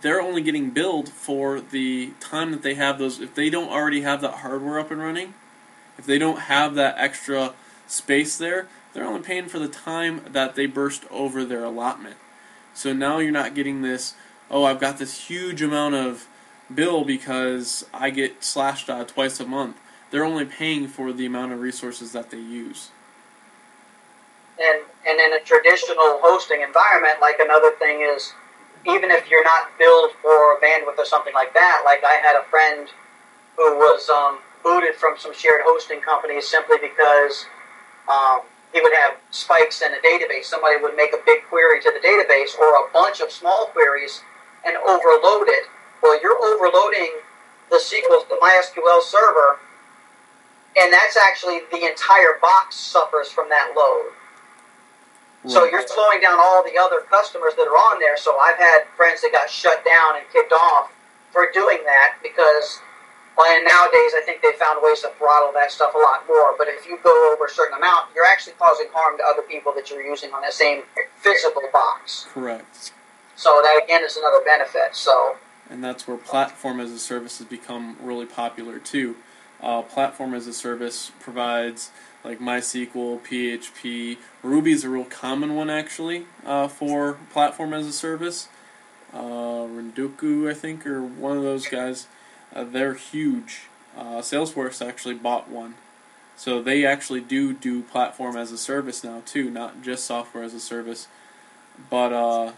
they're only getting billed for the time that they have those. If they don't already have that hardware up and running, if they don't have that extra space there, they're only paying for the time that they burst over their allotment. So now you're not getting this, oh, I've got this huge amount of bill because I get slashed twice a month. They're only paying for the amount of resources that they use. And in a traditional hosting environment, like another thing is, even if you're not billed for bandwidth or something like that, like I had a friend who was booted from some shared hosting companies simply because he would have spikes in a database. Somebody would make a big query to the database or a bunch of small queries and overload it. Well, you're overloading the MySQL server, and that's actually the entire box suffers from that load. So you're slowing down all the other customers that are on there. So I've had friends that got shut down and kicked off for doing that because, and nowadays I think they found ways to throttle that stuff a lot more. But if you go over a certain amount, you're actually causing harm to other people that you're using on that same physical box. Correct. So that again is another benefit. And that's where platform as a service has become really popular too. Platform as a service provides like MySQL, PHP. Ruby is a real common one actually for platform as a service. Renduku, I think, or one of those guys. They're huge. Salesforce actually bought one. So they actually do platform as a service now too, not just software as a service. But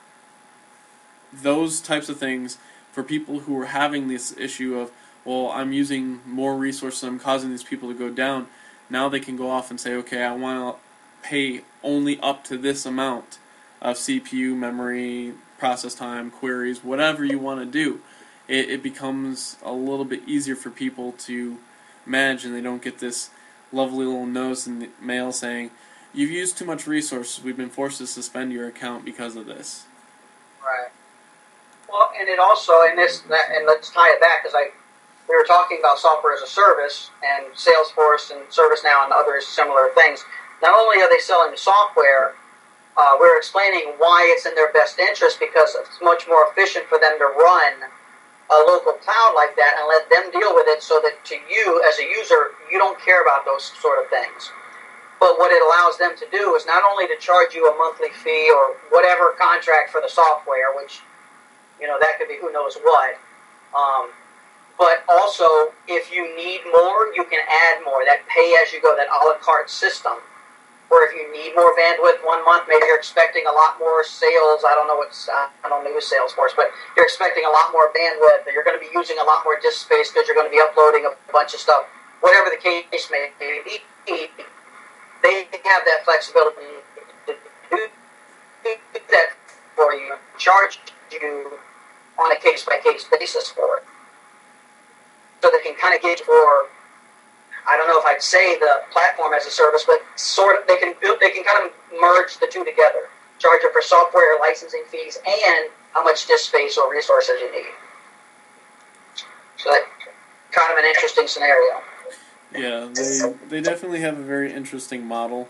those types of things for people who are having this issue of, well, I'm using more resources, I'm causing these people to go down. Now they can go off and say, okay, I want to pay only up to this amount of CPU, memory, process time, queries, whatever you want to do. It becomes a little bit easier for people to manage, and they don't get this lovely little notice in the mail saying, you've used too much resources, we've been forced to suspend your account because of this. Right. Well, and it also, and let's tie it back, because we were talking about software as a service, and Salesforce and ServiceNow and other similar things. Not only are they selling the software, we're explaining why it's in their best interest, because it's much more efficient for them to run a local cloud like that and let them deal with it, so that to you as a user, you don't care about those sort of things. But what it allows them to do is not only to charge you a monthly fee or whatever contract for the software, which, that could be who knows what, but also, if you need more, you can add more. That pay-as-you-go, that a la carte system. Or if you need more bandwidth one month, maybe you're expecting a lot more sales. I don't use Salesforce, but you're expecting a lot more bandwidth, or you're going to be using a lot more disk space because you're going to be uploading a bunch of stuff. Whatever the case may be, they have that flexibility to do that for you, charge you on a case-by-case basis for it. So they can kind of gauge for, I don't know if I'd say the platform as a service, but sort of they can kind of merge the two together. Charge you for software licensing fees and how much disk space or resources you need. So that's kind of an interesting scenario. Yeah, they definitely have a very interesting model.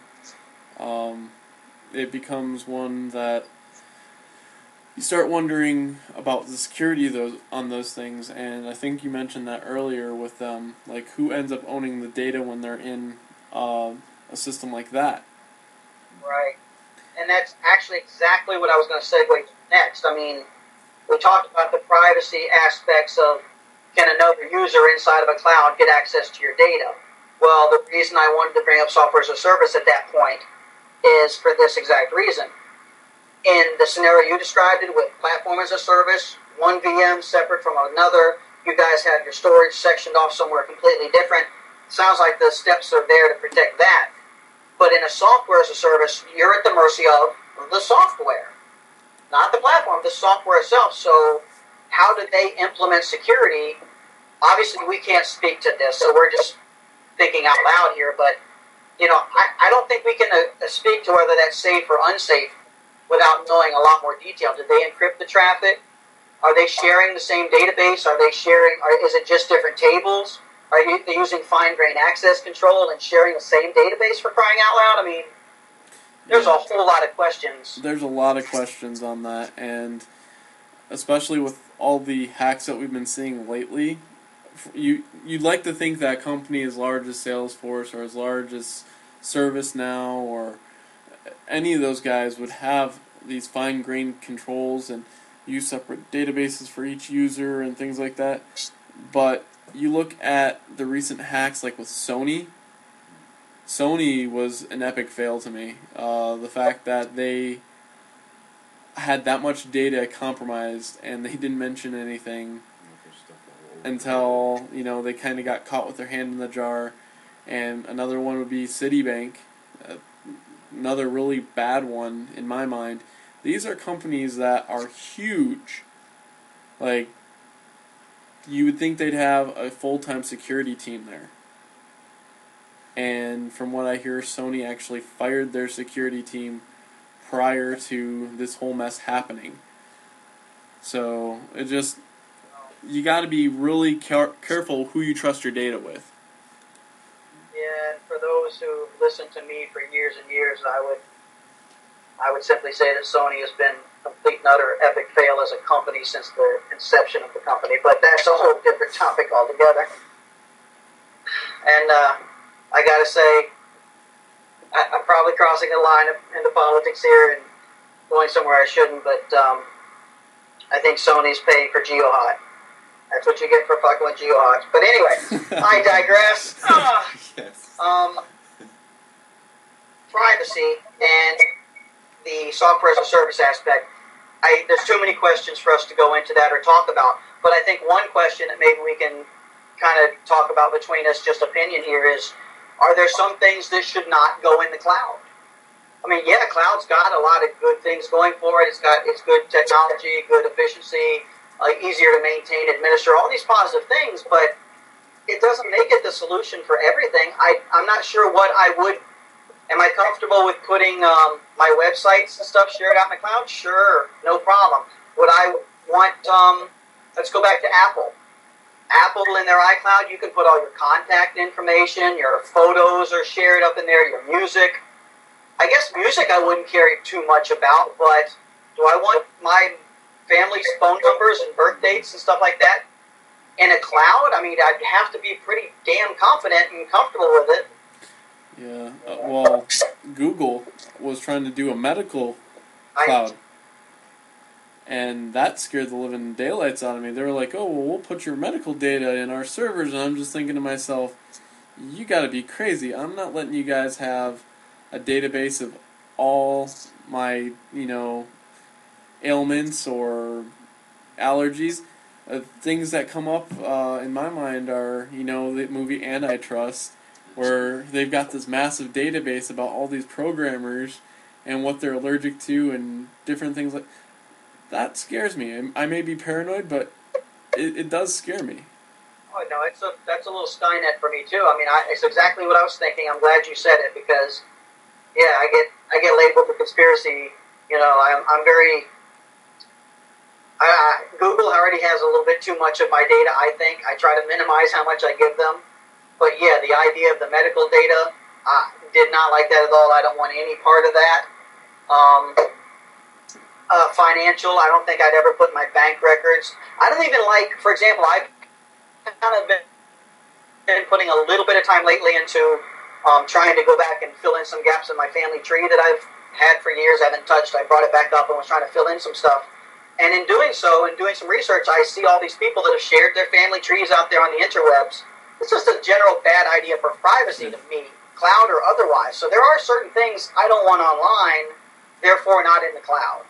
It becomes one that you start wondering about the security on those things, and I think you mentioned that earlier with them, like who ends up owning the data when they're in a system like that. Right. And that's actually exactly what I was going to segue to next. I mean, we talked about the privacy aspects of, can another user inside of a cloud get access to your data? Well, the reason I wanted to bring up software as a service at that point is for this exact reason. In the scenario you described it with platform as a service, one VM separate from another, you guys have your storage sectioned off somewhere completely different. Sounds like the steps are there to protect that. But in a software as a service, you're at the mercy of the software, not the platform, the software itself. So how do they implement security? Obviously, we can't speak to this, so we're just thinking out loud here. But, I don't think we can speak to whether that's safe or unsafe without knowing a lot more detail. Did they encrypt the traffic? Are they sharing the same database? Are they sharing? Is it just different tables? Are they using fine-grained access control and sharing the same database, for crying out loud? I mean, there's a whole lot of questions. There's a lot of questions on that, and especially with all the hacks that we've been seeing lately, you'd like to think that a company as large as Salesforce or as large as ServiceNow or any of those guys would have these fine-grained controls and use separate databases for each user and things like that. But you look at the recent hacks, like with Sony. Sony was an epic fail to me. The fact that they had that much data compromised and they didn't mention anything until, they kind of got caught with their hand in the jar. And another one would be Citibank, another really bad one in my mind. These are companies that are huge. Like, you would think they'd have a full-time security team there. And from what I hear, Sony actually fired their security team prior to this whole mess happening. So, you got to be really careful who you trust your data with. Yeah, and for those who listened to me for years and years, I would simply say that Sony has been a complete and utter epic fail as a company since the inception of the company, but that's a whole different topic altogether. And I gotta say, I'm probably crossing a line into politics here and going somewhere I shouldn't, but I think Sony's paying for GeoHot. That's what you get for fucking with GeoHot. But anyway, I digress. Yes. Privacy and the software as a service aspect, there's too many questions for us to go into that or talk about. But I think one question that maybe we can kind of talk about between us, just opinion here, is, are there some things that should not go in the cloud? I mean, yeah, cloud's got a lot of good things going for it. It's good technology, good efficiency, easier to maintain, administer, all these positive things, but it doesn't make it the solution for everything. I'm not sure what I would. Am I comfortable with putting my websites and stuff shared out in the cloud? Sure, no problem. Would I want, let's go back to Apple. Apple in their iCloud, you can put all your contact information, your photos are shared up in there, your music. I guess music I wouldn't care too much about, but do I want my family's phone numbers and birth dates and stuff like that in a cloud? I mean, I'd have to be pretty damn confident and comfortable with it. Yeah, well, Google was trying to do a medical cloud, and that scared the living daylights out of me. They were like, oh, well, we'll put your medical data in our servers, and I'm just thinking to myself, you gotta be crazy. I'm not letting you guys have a database of all my, ailments or allergies. Things that come up in my mind are, the movie Antitrust, where they've got this massive database about all these programmers and what they're allergic to and different things like that. Scares me. I may be paranoid, but it does scare me. Oh no, that's a little Skynet for me too. I mean, it's exactly what I was thinking. I'm glad you said it because, yeah, I get labeled the conspiracy. I'm very. Google already has a little bit too much of my data. I think I try to minimize how much I give them. But yeah, the idea of the medical data, did not like that at all. I don't want any part of that. Financial, I don't think I'd ever put my bank records. I don't even like, for example, I've kind of been putting a little bit of time lately into trying to go back and fill in some gaps in my family tree that I've had for years, I haven't touched. I brought it back up and was trying to fill in some stuff. And in doing so, and doing some research, I see all these people that have shared their family trees out there on the interwebs. It's just a general bad idea for privacy to me, cloud or otherwise. So there are certain things I don't want online, therefore not in the cloud.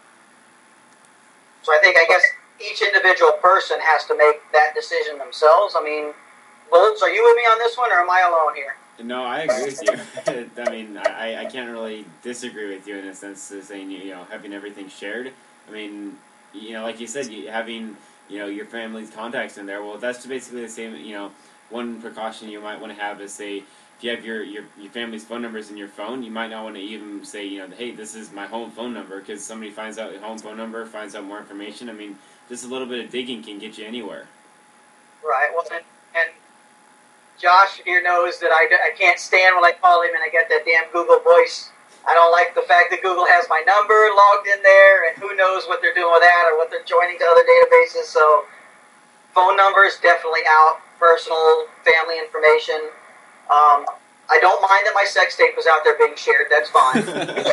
So I guess each individual person has to make that decision themselves. I mean, Bolts, are you with me on this one, or am I alone here? No, I agree with you. I mean, I can't really disagree with you in a sense of saying, having everything shared. I mean, like you said, having, your family's contacts in there, well, that's basically the same, one precaution you might want to have is, say, if you have your family's phone numbers in your phone, you might not want to even say, hey, this is my home phone number, because somebody finds out your home phone number, finds out more information. I mean, just a little bit of digging can get you anywhere. Right, well, and Josh here knows that I can't stand when I call him and I get that damn Google Voice I don't like the fact that Google has my number logged in there, and who knows what they're doing with that or what they're joining to other databases. So phone numbers definitely out. Personal, family information. I don't mind that my sex tape was out there being shared. That's fine.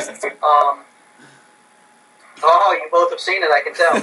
Oh, you both have seen it, I can tell.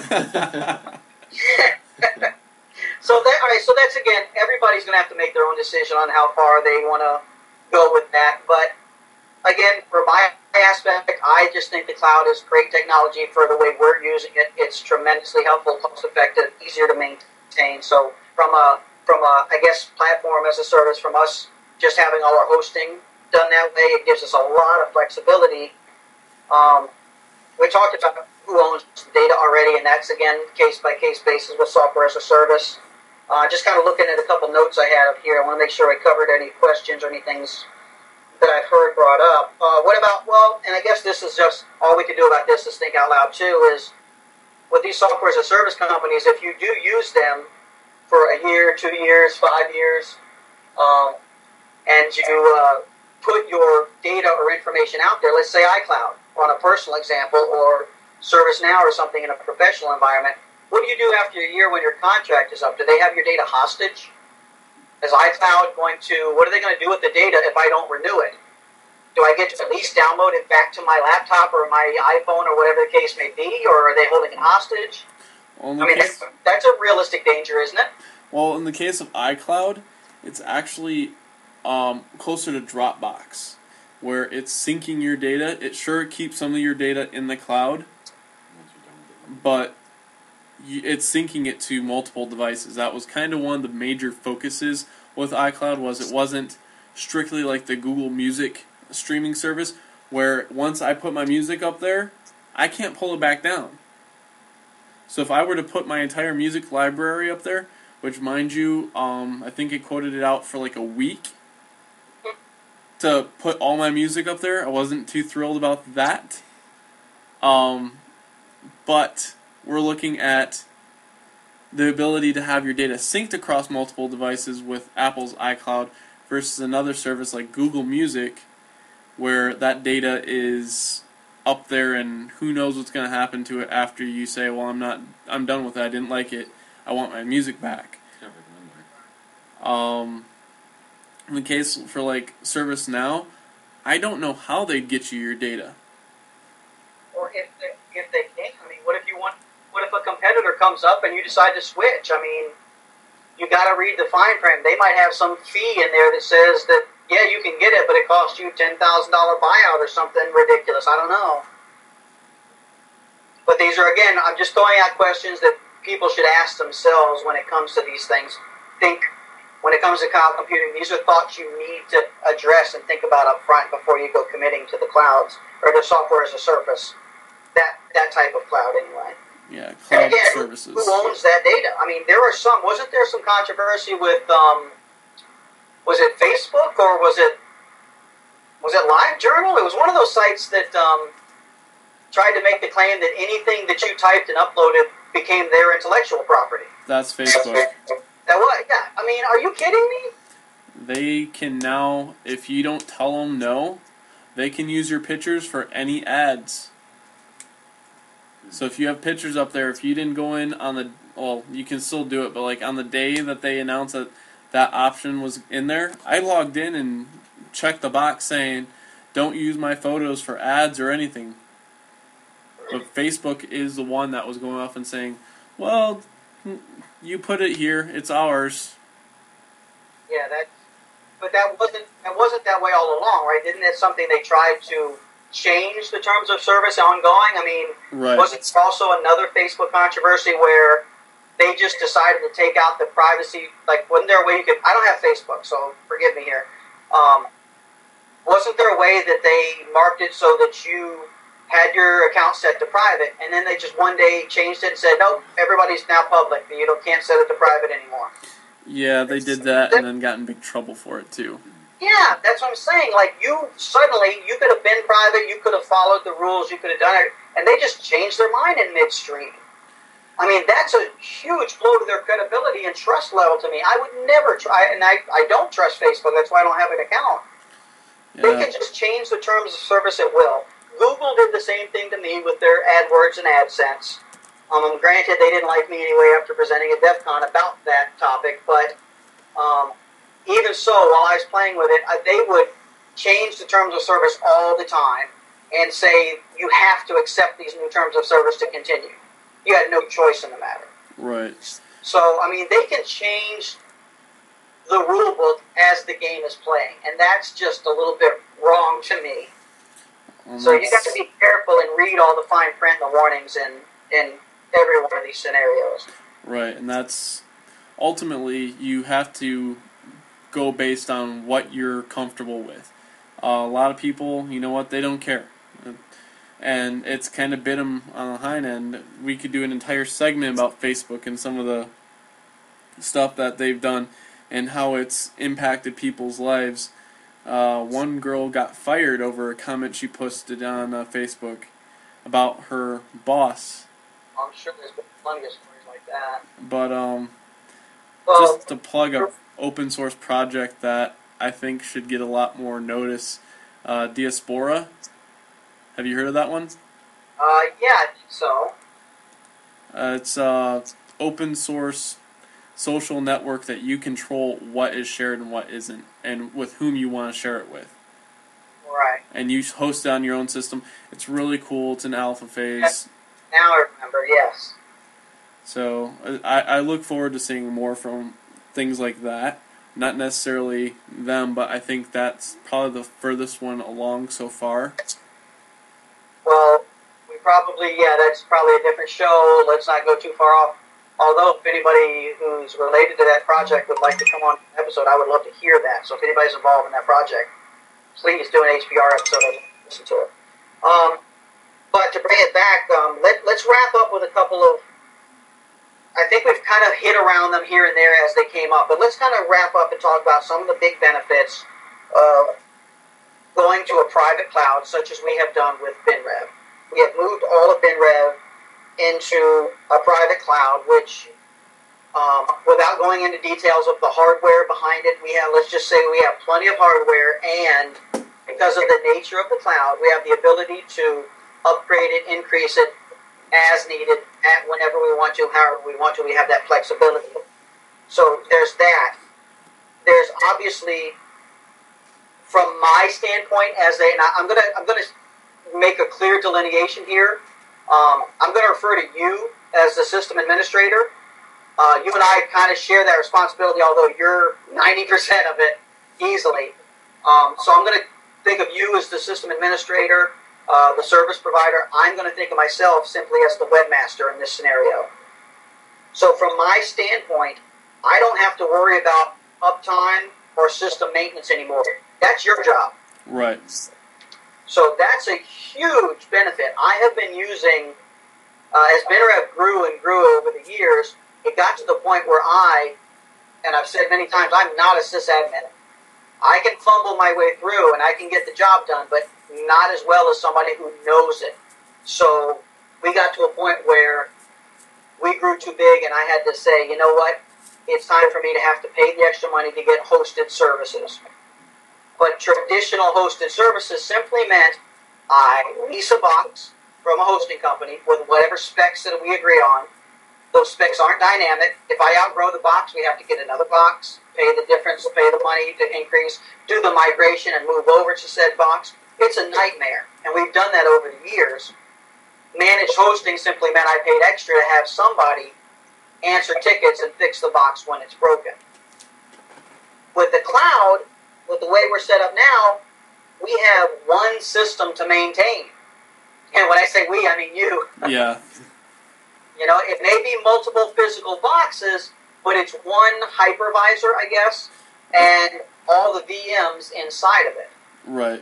So that's again, everybody's going to have to make their own decision on how far they want to go with that. But again, for my aspect, I just think the cloud is great technology for the way we're using it. It's tremendously helpful, cost-effective, easier to maintain. So from a I guess platform as a service, from us just having all our hosting done that way, it gives us a lot of flexibility. We talked about who owns data already, and that's again case-by-case basis with software as a service. Just kind of looking at a couple notes I had up here. I want to make sure I covered any questions or anything that I've heard brought up. What about, well, and I guess this is just, all we can do about this is think out loud too, is with these software as a service companies, if you do use them for a year, 2 years, 5 years, and you put your data or information out there, let's say iCloud on a personal example, or ServiceNow or something in a professional environment, what do you do after a year when your contract is up? Do they have your data hostage? Is iCloud what are they going to do with the data if I don't renew it? Do I get to at least download it back to my laptop or my iPhone or whatever the case may be, or are they holding it hostage? That's a realistic danger, isn't it? Well, in the case of iCloud, it's actually closer to Dropbox, where it's syncing your data. It sure keeps some of your data in the cloud, but it's syncing it to multiple devices. That was kind of one of the major focuses with iCloud, was it wasn't strictly like the Google Music streaming service, where once I put my music up there, I can't pull it back down. So if I were to put my entire music library up there, which mind you, I think it quoted it out for like a week to put all my music up there. I wasn't too thrilled about that. But we're looking at the ability to have your data synced across multiple devices with Apple's iCloud versus another service like Google Music, where that data is up there and who knows what's going to happen to it after you say, well, I'm done with it, I didn't like it, I want my music back. In the case for like ServiceNow, I don't know how they'd get you your data. Or if they can't, I mean, what if a competitor comes up and you decide to switch? I mean, you got to read the fine print. They might have some fee in there that says that, yeah, you can get it, but it costs you $10,000 buyout or something ridiculous. I don't know. But these are, again, I'm just throwing out questions that people should ask themselves when it comes to these things. When it comes to cloud computing, these are thoughts you need to address and think about up front before you go committing to the clouds or the software as a service. That type of cloud, anyway. Yeah, cloud and again, services. Who owns that data? I mean, wasn't there some controversy with, was it Facebook or was it LiveJournal? It was one of those sites that tried to make the claim that anything that you typed and uploaded became their intellectual property. That's Facebook. That was, yeah. I mean, are you kidding me? They can now, if you don't tell them no, they can use your pictures for any ads. So if you have pictures up there, if you didn't go in you can still do it, but like on the day that they announced that option was in there, I logged in and checked the box saying, don't use my photos for ads or anything. But Facebook is the one that was going off and saying, well, you put it here, it's ours. Yeah, but that wasn't that way all along, right? Isn't that something they tried to change the terms of service ongoing? I mean, right. Wasn't there also another Facebook controversy where they just decided to take out the privacy? Like, wasn't there a way you could? I don't have Facebook, so forgive me here. Wasn't there a way that they marked it so that you had your account set to private, and then they just one day changed it and said, nope, everybody's now public, and you can't set it to private anymore? Yeah, they did that and then got in big trouble for it too. Yeah, that's what I'm saying. Like, you could have been private, you could have followed the rules, you could have done it, and they just changed their mind in midstream. I mean, that's a huge blow to their credibility and trust level to me. I would never try, and I don't trust Facebook, that's why I don't have an account. Yeah. They can just change the terms of service at will. Google did the same thing to me with their AdWords and AdSense. Granted, they didn't like me anyway after presenting at DEF CON about that topic, but even so, while I was playing with it, they would change the terms of service all the time and say, you have to accept these new terms of service to continue. You had no choice in the matter. Right. So, I mean, they can change the rule book as the game is playing, and that's just a little bit wrong to me. So you got to be careful and read all the fine print and the warnings in every one of these scenarios. Right, and that's ultimately you have to go based on what you're comfortable with. A lot of people, you know what, they don't care. And it's kind of bit them on the hind end. We could do an entire segment about Facebook and some of the stuff that they've done and how it's impacted people's lives. One girl got fired over a comment she posted on Facebook about her boss. I'm sure there's been plenty of stories like that. But just to plug an open source project that I think should get a lot more notice, Diaspora. Have you heard of that one? Yeah, I think so. It's open source social network that you control what is shared and what isn't, and with whom you want to share it with. Right. And you host it on your own system. It's really cool. It's in alpha phase. Now I remember, yes. So I look forward to seeing more from things like that. Not necessarily them, but I think that's probably the furthest one along so far. Well, that's probably a different show. Let's not go too far off. Although, if anybody who's related to that project would like to come on an episode, I would love to hear that. So if anybody's involved in that project, please do an HPR episode and listen to it. But to bring it back, let's wrap up with a couple of, I think we've kind of hit around them here and there as they came up, but let's kind of wrap up and talk about some of the big benefits of going to a private cloud, such as we have done with BinRev. We have moved all of BinRev into a private cloud, which, without going into details of the hardware behind it, let's just say we have plenty of hardware, and because of the nature of the cloud, we have the ability to upgrade it, increase it as needed, at whenever we want to, however we want to. We have that flexibility. So there's that. There's obviously, from my standpoint, I'm gonna make a clear delineation here. I'm going to refer to you as the system administrator. You and I kind of share that responsibility, although you're 90% of it easily. So I'm going to think of you as the system administrator, the service provider. I'm going to think of myself simply as the webmaster in this scenario. So from my standpoint, I don't have to worry about uptime or system maintenance anymore. That's your job. Right. So that's a huge benefit. I have been using, as BinRev grew and grew over the years, it got to the point where and I've said many times, I'm not a sysadmin. I can fumble my way through and I can get the job done, but not as well as somebody who knows it. So we got to a point where we grew too big and I had to say, you know what, it's time for me to have to pay the extra money to get hosted services. But traditional hosted services simply meant I lease a box from a hosting company with whatever specs that we agree on. Those specs aren't dynamic. If I outgrow the box, we have to get another box, pay the difference, pay the money to increase, do the migration and move over to said box. It's a nightmare, and we've done that over the years. Managed hosting simply meant I paid extra to have somebody answer tickets and fix the box when it's broken. With the cloud, with the way we're set up now, we have one system to maintain. And when I say we, I mean you. Yeah. You know, it may be multiple physical boxes, but it's one hypervisor, I guess, and all the VMs inside of it. Right.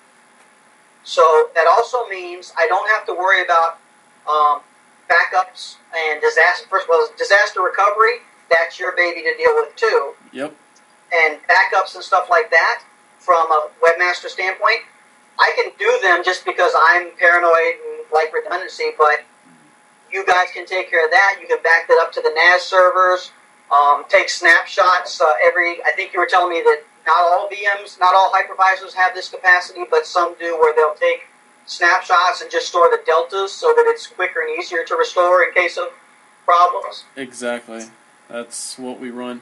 So that also means I don't have to worry about backups and disaster recovery. That's your baby to deal with too. Yep. And backups and stuff like that, from a webmaster standpoint, I can do them just because I'm paranoid and like redundancy, but you guys can take care of that. You can back that up to the NAS servers, take snapshots I think you were telling me that not all VMs, not all hypervisors have this capacity, but some do, where they'll take snapshots and just store the deltas so that it's quicker and easier to restore in case of problems. Exactly. That's what we run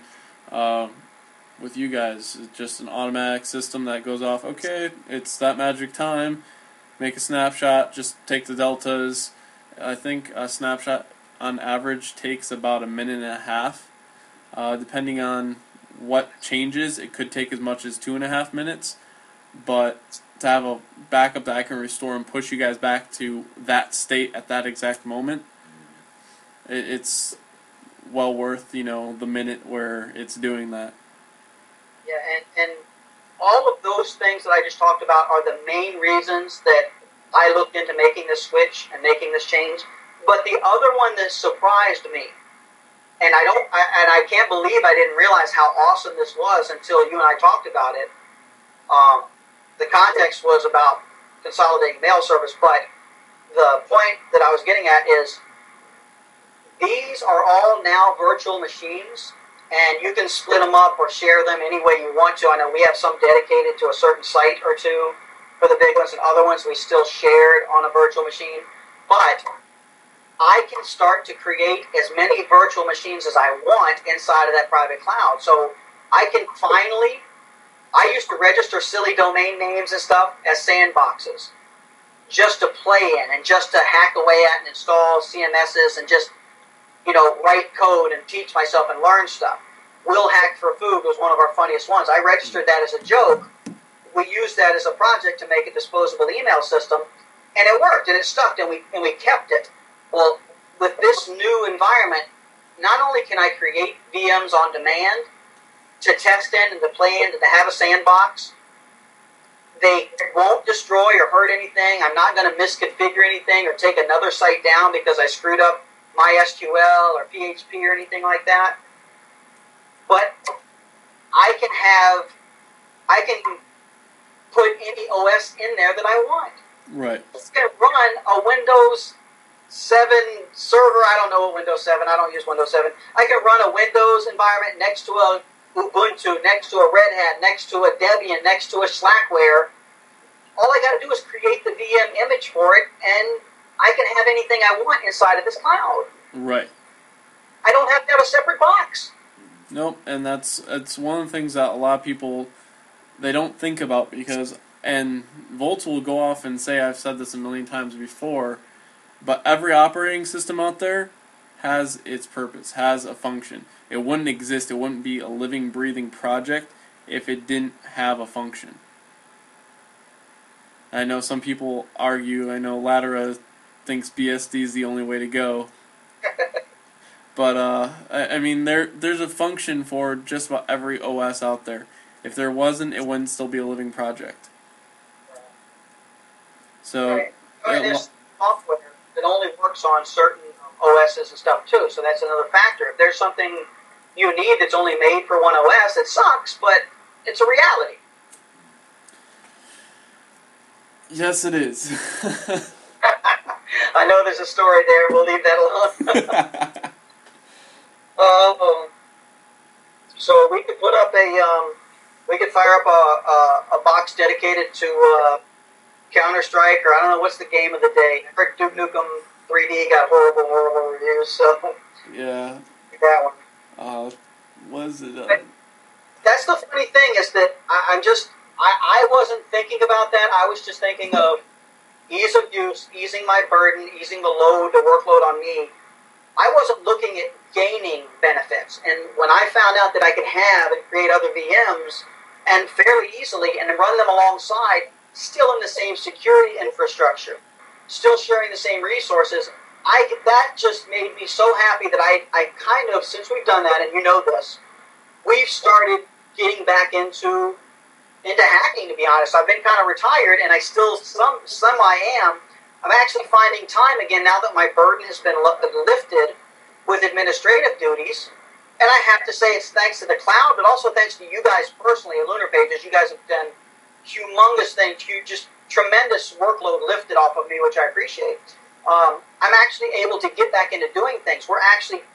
with you guys. It's just an automatic system that goes off, okay, it's that magic time, make a snapshot, just take the deltas. I think a snapshot on average takes about a minute and a half. Depending on what changes, it could take as much as 2.5 minutes. But to have a backup that I can restore and push you guys back to that state at that exact moment, it's well worth, the minute where it's doing that. Yeah, and all of those things that I just talked about are the main reasons that I looked into making this switch and making this change. But the other one that surprised me, and I can't believe I didn't realize how awesome this was until you and I talked about it. The context was about consolidating mail service, but the point that I was getting at is these are all now virtual machines, and you can split them up or share them any way you want to. I know we have some dedicated to a certain site or two for the big ones, and other ones we still shared on a virtual machine. But I can start to create as many virtual machines as I want inside of that private cloud. So I can finally, I used to register silly domain names and stuff as sandboxes just to play in and just to hack away at and install CMSs and just, write code and teach myself and learn stuff. Will Hack for Food was one of our funniest ones. I registered that as a joke. We used that as a project to make a disposable email system, and it worked, and it stuck, and we kept it. Well, with this new environment, not only can I create VMs on demand to test in and to play in and to have a sandbox, they won't destroy or hurt anything. I'm not going to misconfigure anything or take another site down because I screwed up MySQL or PHP or anything like that. But I can put any OS in there that I want. Right. It's going to run a Windows 7 server. I don't know what Windows 7. I don't use Windows 7. I can run a Windows environment next to a Ubuntu, next to a Red Hat, next to a Debian, next to a Slackware. All I got to do is create the VM image for it, and I can have anything I want inside of this cloud. Right. I don't have to have a separate box. Nope, and it's one of the things that a lot of people, they don't think about and Volt will go off and say, I've said this a million times before, but every operating system out there has its purpose, has a function. It wouldn't exist, it wouldn't be a living, breathing project if it didn't have a function. I know some people argue, I know Latera thinks BSD is the only way to go. But, I mean, there's a function for just about every OS out there. If there wasn't, it wouldn't still be a living project. So, right. There's software that only works on certain OSs and stuff, too, so that's another factor. If there's something you need that's only made for one OS, it sucks, but it's a reality. Yes, it is. I know there's a story there. We'll leave that alone. So we could put up we could fire up a box dedicated to Counter-Strike, or I don't know what's the game of the day. I heard Duke Nukem 3D got horrible reviews, so yeah, that one. What is it? That's the funny thing is that I wasn't thinking about that. I was just thinking of ease of use, easing my burden, easing the workload on me. I wasn't looking at gaining benefits. And when I found out that I could have and create other VMs and fairly easily and run them alongside, still in the same security infrastructure, still sharing the same resources, that just made me so happy that I kind of, since we've done that, and you know this, we've started getting back into hacking, to be honest. I've been kind of retired, and I still semi-am. I'm actually finding time again now that my burden has been lifted with administrative duties. And I have to say it's thanks to the cloud, but also thanks to you guys personally at Lunar Pages. You guys have done humongous things, just tremendous workload lifted off of me, which I appreciate. I'm actually able to get back into doing things.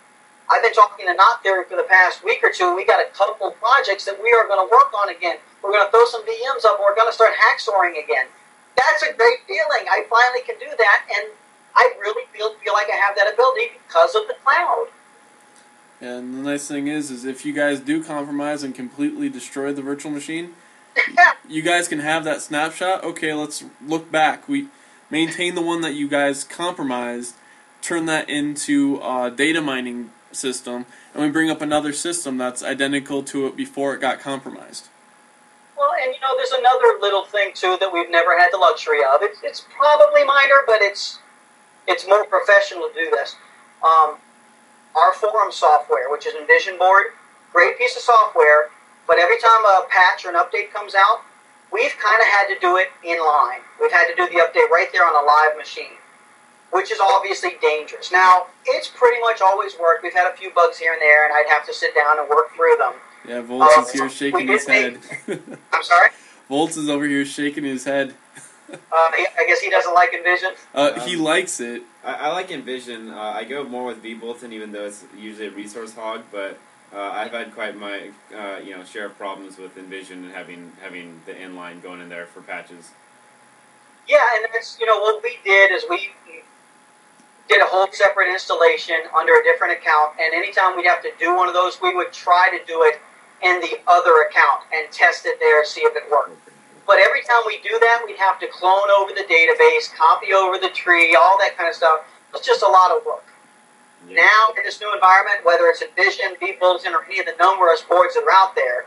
I've been talking to Knot Theory for the past week or two. We got a couple projects that we are going to work on again. We're going to throw some VMs up. We're going to start hacksawing again. That's a great feeling. I finally can do that, and I really feel like I have that ability because of the cloud. And the nice thing is if you guys do compromise and completely destroy the virtual machine, you guys can have that snapshot. Okay, let's look back. We maintain the one that you guys compromised, turn that into a data mining system, and we bring up another system that's identical to it before it got compromised. Well, and there's another little thing too that we've never had the luxury of. It's probably minor, but it's more professional to do this. Our forum software, which is Envision Board, great piece of software, but every time a patch or an update comes out, we've kind of had to do it in line. We've had to do the update right there on a live machine, which is obviously dangerous. Now, it's pretty much always worked. We've had a few bugs here and there, and I'd have to sit down and work through them. Yeah, Volts is here shaking his head. I'm sorry? Volts is over here shaking his head. I guess he doesn't like Envision? He likes it. I like Envision. I go more with vBulletin, even though it's usually a resource hog, but I've had quite my share of problems with Envision and having the inline going in there for patches. Yeah, and that's what we did is we did a whole separate installation under a different account, and anytime we'd have to do one of those, we would try to do it in the other account and test it there, see if it worked. But every time we do that, we'd have to clone over the database, copy over the tree, all that kind of stuff. It's just a lot of work. Yeah. Now, in this new environment, whether it's Envision, vBulletin, or any of the numerous boards that are out there,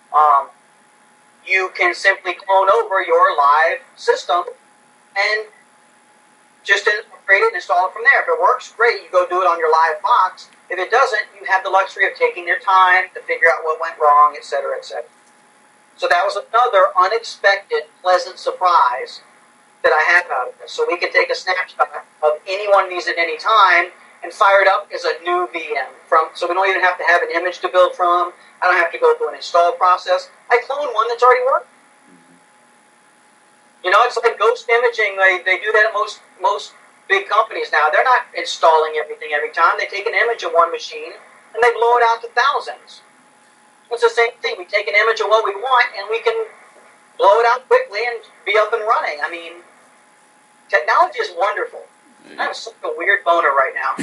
you can simply clone over your live system and just upgrade it and install it from there. If it works, great. You go do it on your live box. If it doesn't, you have the luxury of taking your time to figure out what went wrong, et cetera, et cetera. So that was another unexpected, pleasant surprise that I had out of this. So we can take a snapshot of any one of these at any time and fire it up as a new VM. So we don't even have to have an image to build from. I don't have to go through an install process. I clone one that's already working. It's like ghost imaging. They do that at most big companies now. They're not installing everything every time. They take an image of one machine and they blow it out to thousands. It's the same thing. We take an image of what we want, and we can blow it out quickly and be up and running. I mean, technology is wonderful. I have such a weird boner right now.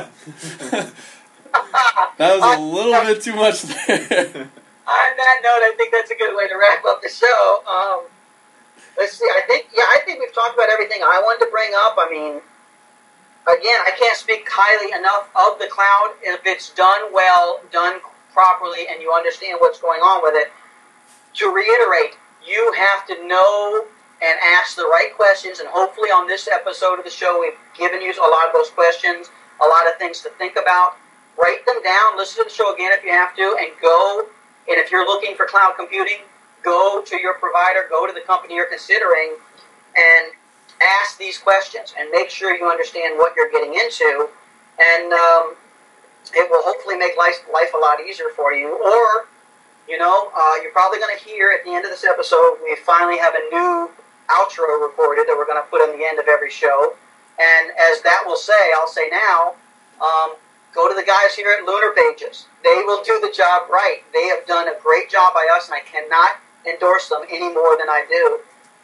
That was a little bit too much there. On that note, I think that's a good way to wrap up the show. Let's see. I think we've talked about everything I wanted to bring up. I mean, again, I can't speak highly enough of the cloud. If it's done well, done properly, and you understand what's going on with it. To reiterate, you have to know and ask the right questions, and hopefully on this episode of the show we've given you a lot of those questions, a lot of things to think about. Write them down, listen to the show again if you have to, and if you're looking for cloud computing, go to your provider, go to the company you're considering, and ask these questions, and make sure you understand what you're getting into, and it will hopefully make life a lot easier for you. Or, you're probably going to hear at the end of this episode, we finally have a new outro recorded that we're going to put on the end of every show. And as that will say, I'll say now, go to the guys here at Lunar Pages. They will do the job right. They have done a great job by us, and I cannot endorse them any more than I do.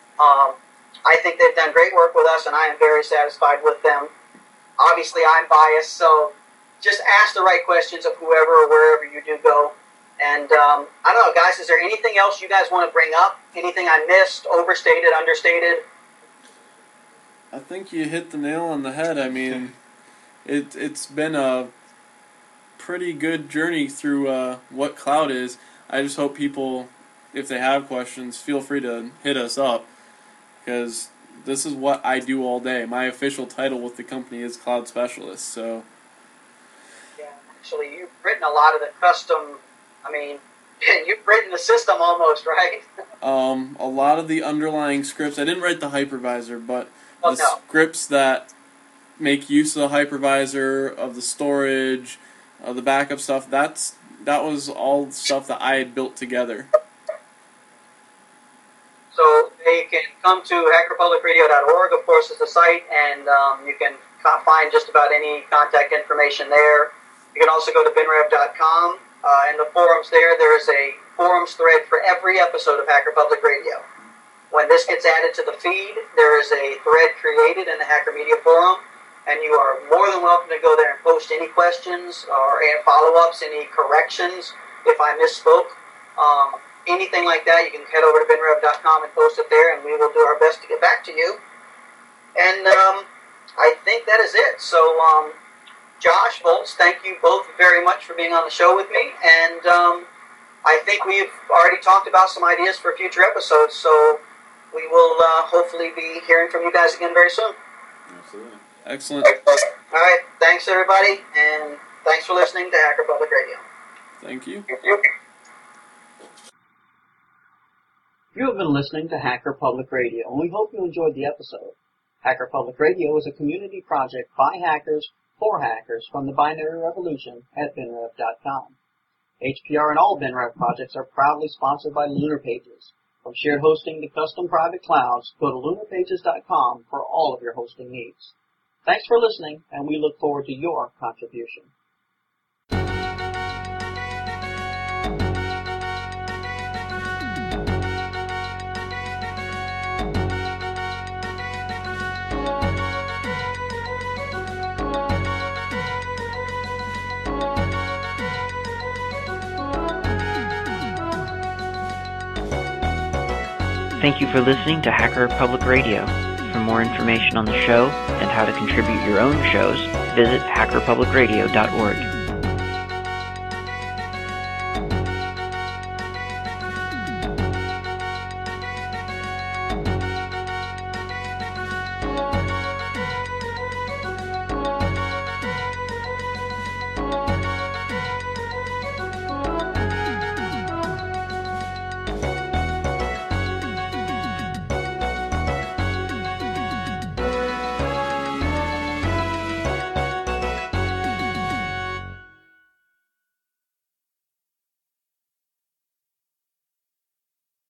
I think they've done great work with us, and I am very satisfied with them. Obviously, I'm biased, so just ask the right questions of whoever or wherever you do go. And I don't know, guys, is there anything else you guys want to bring up? Anything I missed, overstated, understated? I think you hit the nail on the head. I mean, it's been a pretty good journey through what cloud is. I just hope people, if they have questions, feel free to hit us up, because this is what I do all day. My official title with the company is Cloud Specialist, so... Yeah, actually, you've written a lot of the custom... you've written the system almost, right? A lot of the underlying scripts. I didn't write the hypervisor, but scripts that make use of the hypervisor, of the storage, of the backup stuff, that was all stuff that I had built together. So they can come to hackerpublicradio.org, of course, is the site, and you can find just about any contact information there. You can also go to binrev.com. In the forums there is a forums thread for every episode of Hacker Public Radio. When this gets added to the feed, there is a thread created in the Hacker Media Forum, and you are more than welcome to go there and post any questions or follow-ups, any corrections if I misspoke. Anything like that, you can head over to binrev.com and post it there, and we will do our best to get back to you. And I think that is it. So, Josh, Volz, thank you both very much for being on the show with me. And I think we've already talked about some ideas for future episodes, so we will hopefully be hearing from you guys again very soon. Absolutely. Excellent. All right. Thanks, everybody, and thanks for listening to Hacker Public Radio. Thank you. Thank you. You have been listening to Hacker Public Radio, and we hope you enjoyed the episode. Hacker Public Radio is a community project by hackers for hackers from the binary revolution at binrev.com. HPR and all BinRev projects are proudly sponsored by Lunar Pages. From shared hosting to custom private clouds, go to lunarpages.com for all of your hosting needs. Thanks for listening, and we look forward to your contribution. Thank you for listening to Hacker Public Radio. For more information on the show and how to contribute your own shows, visit hackerpublicradio.org.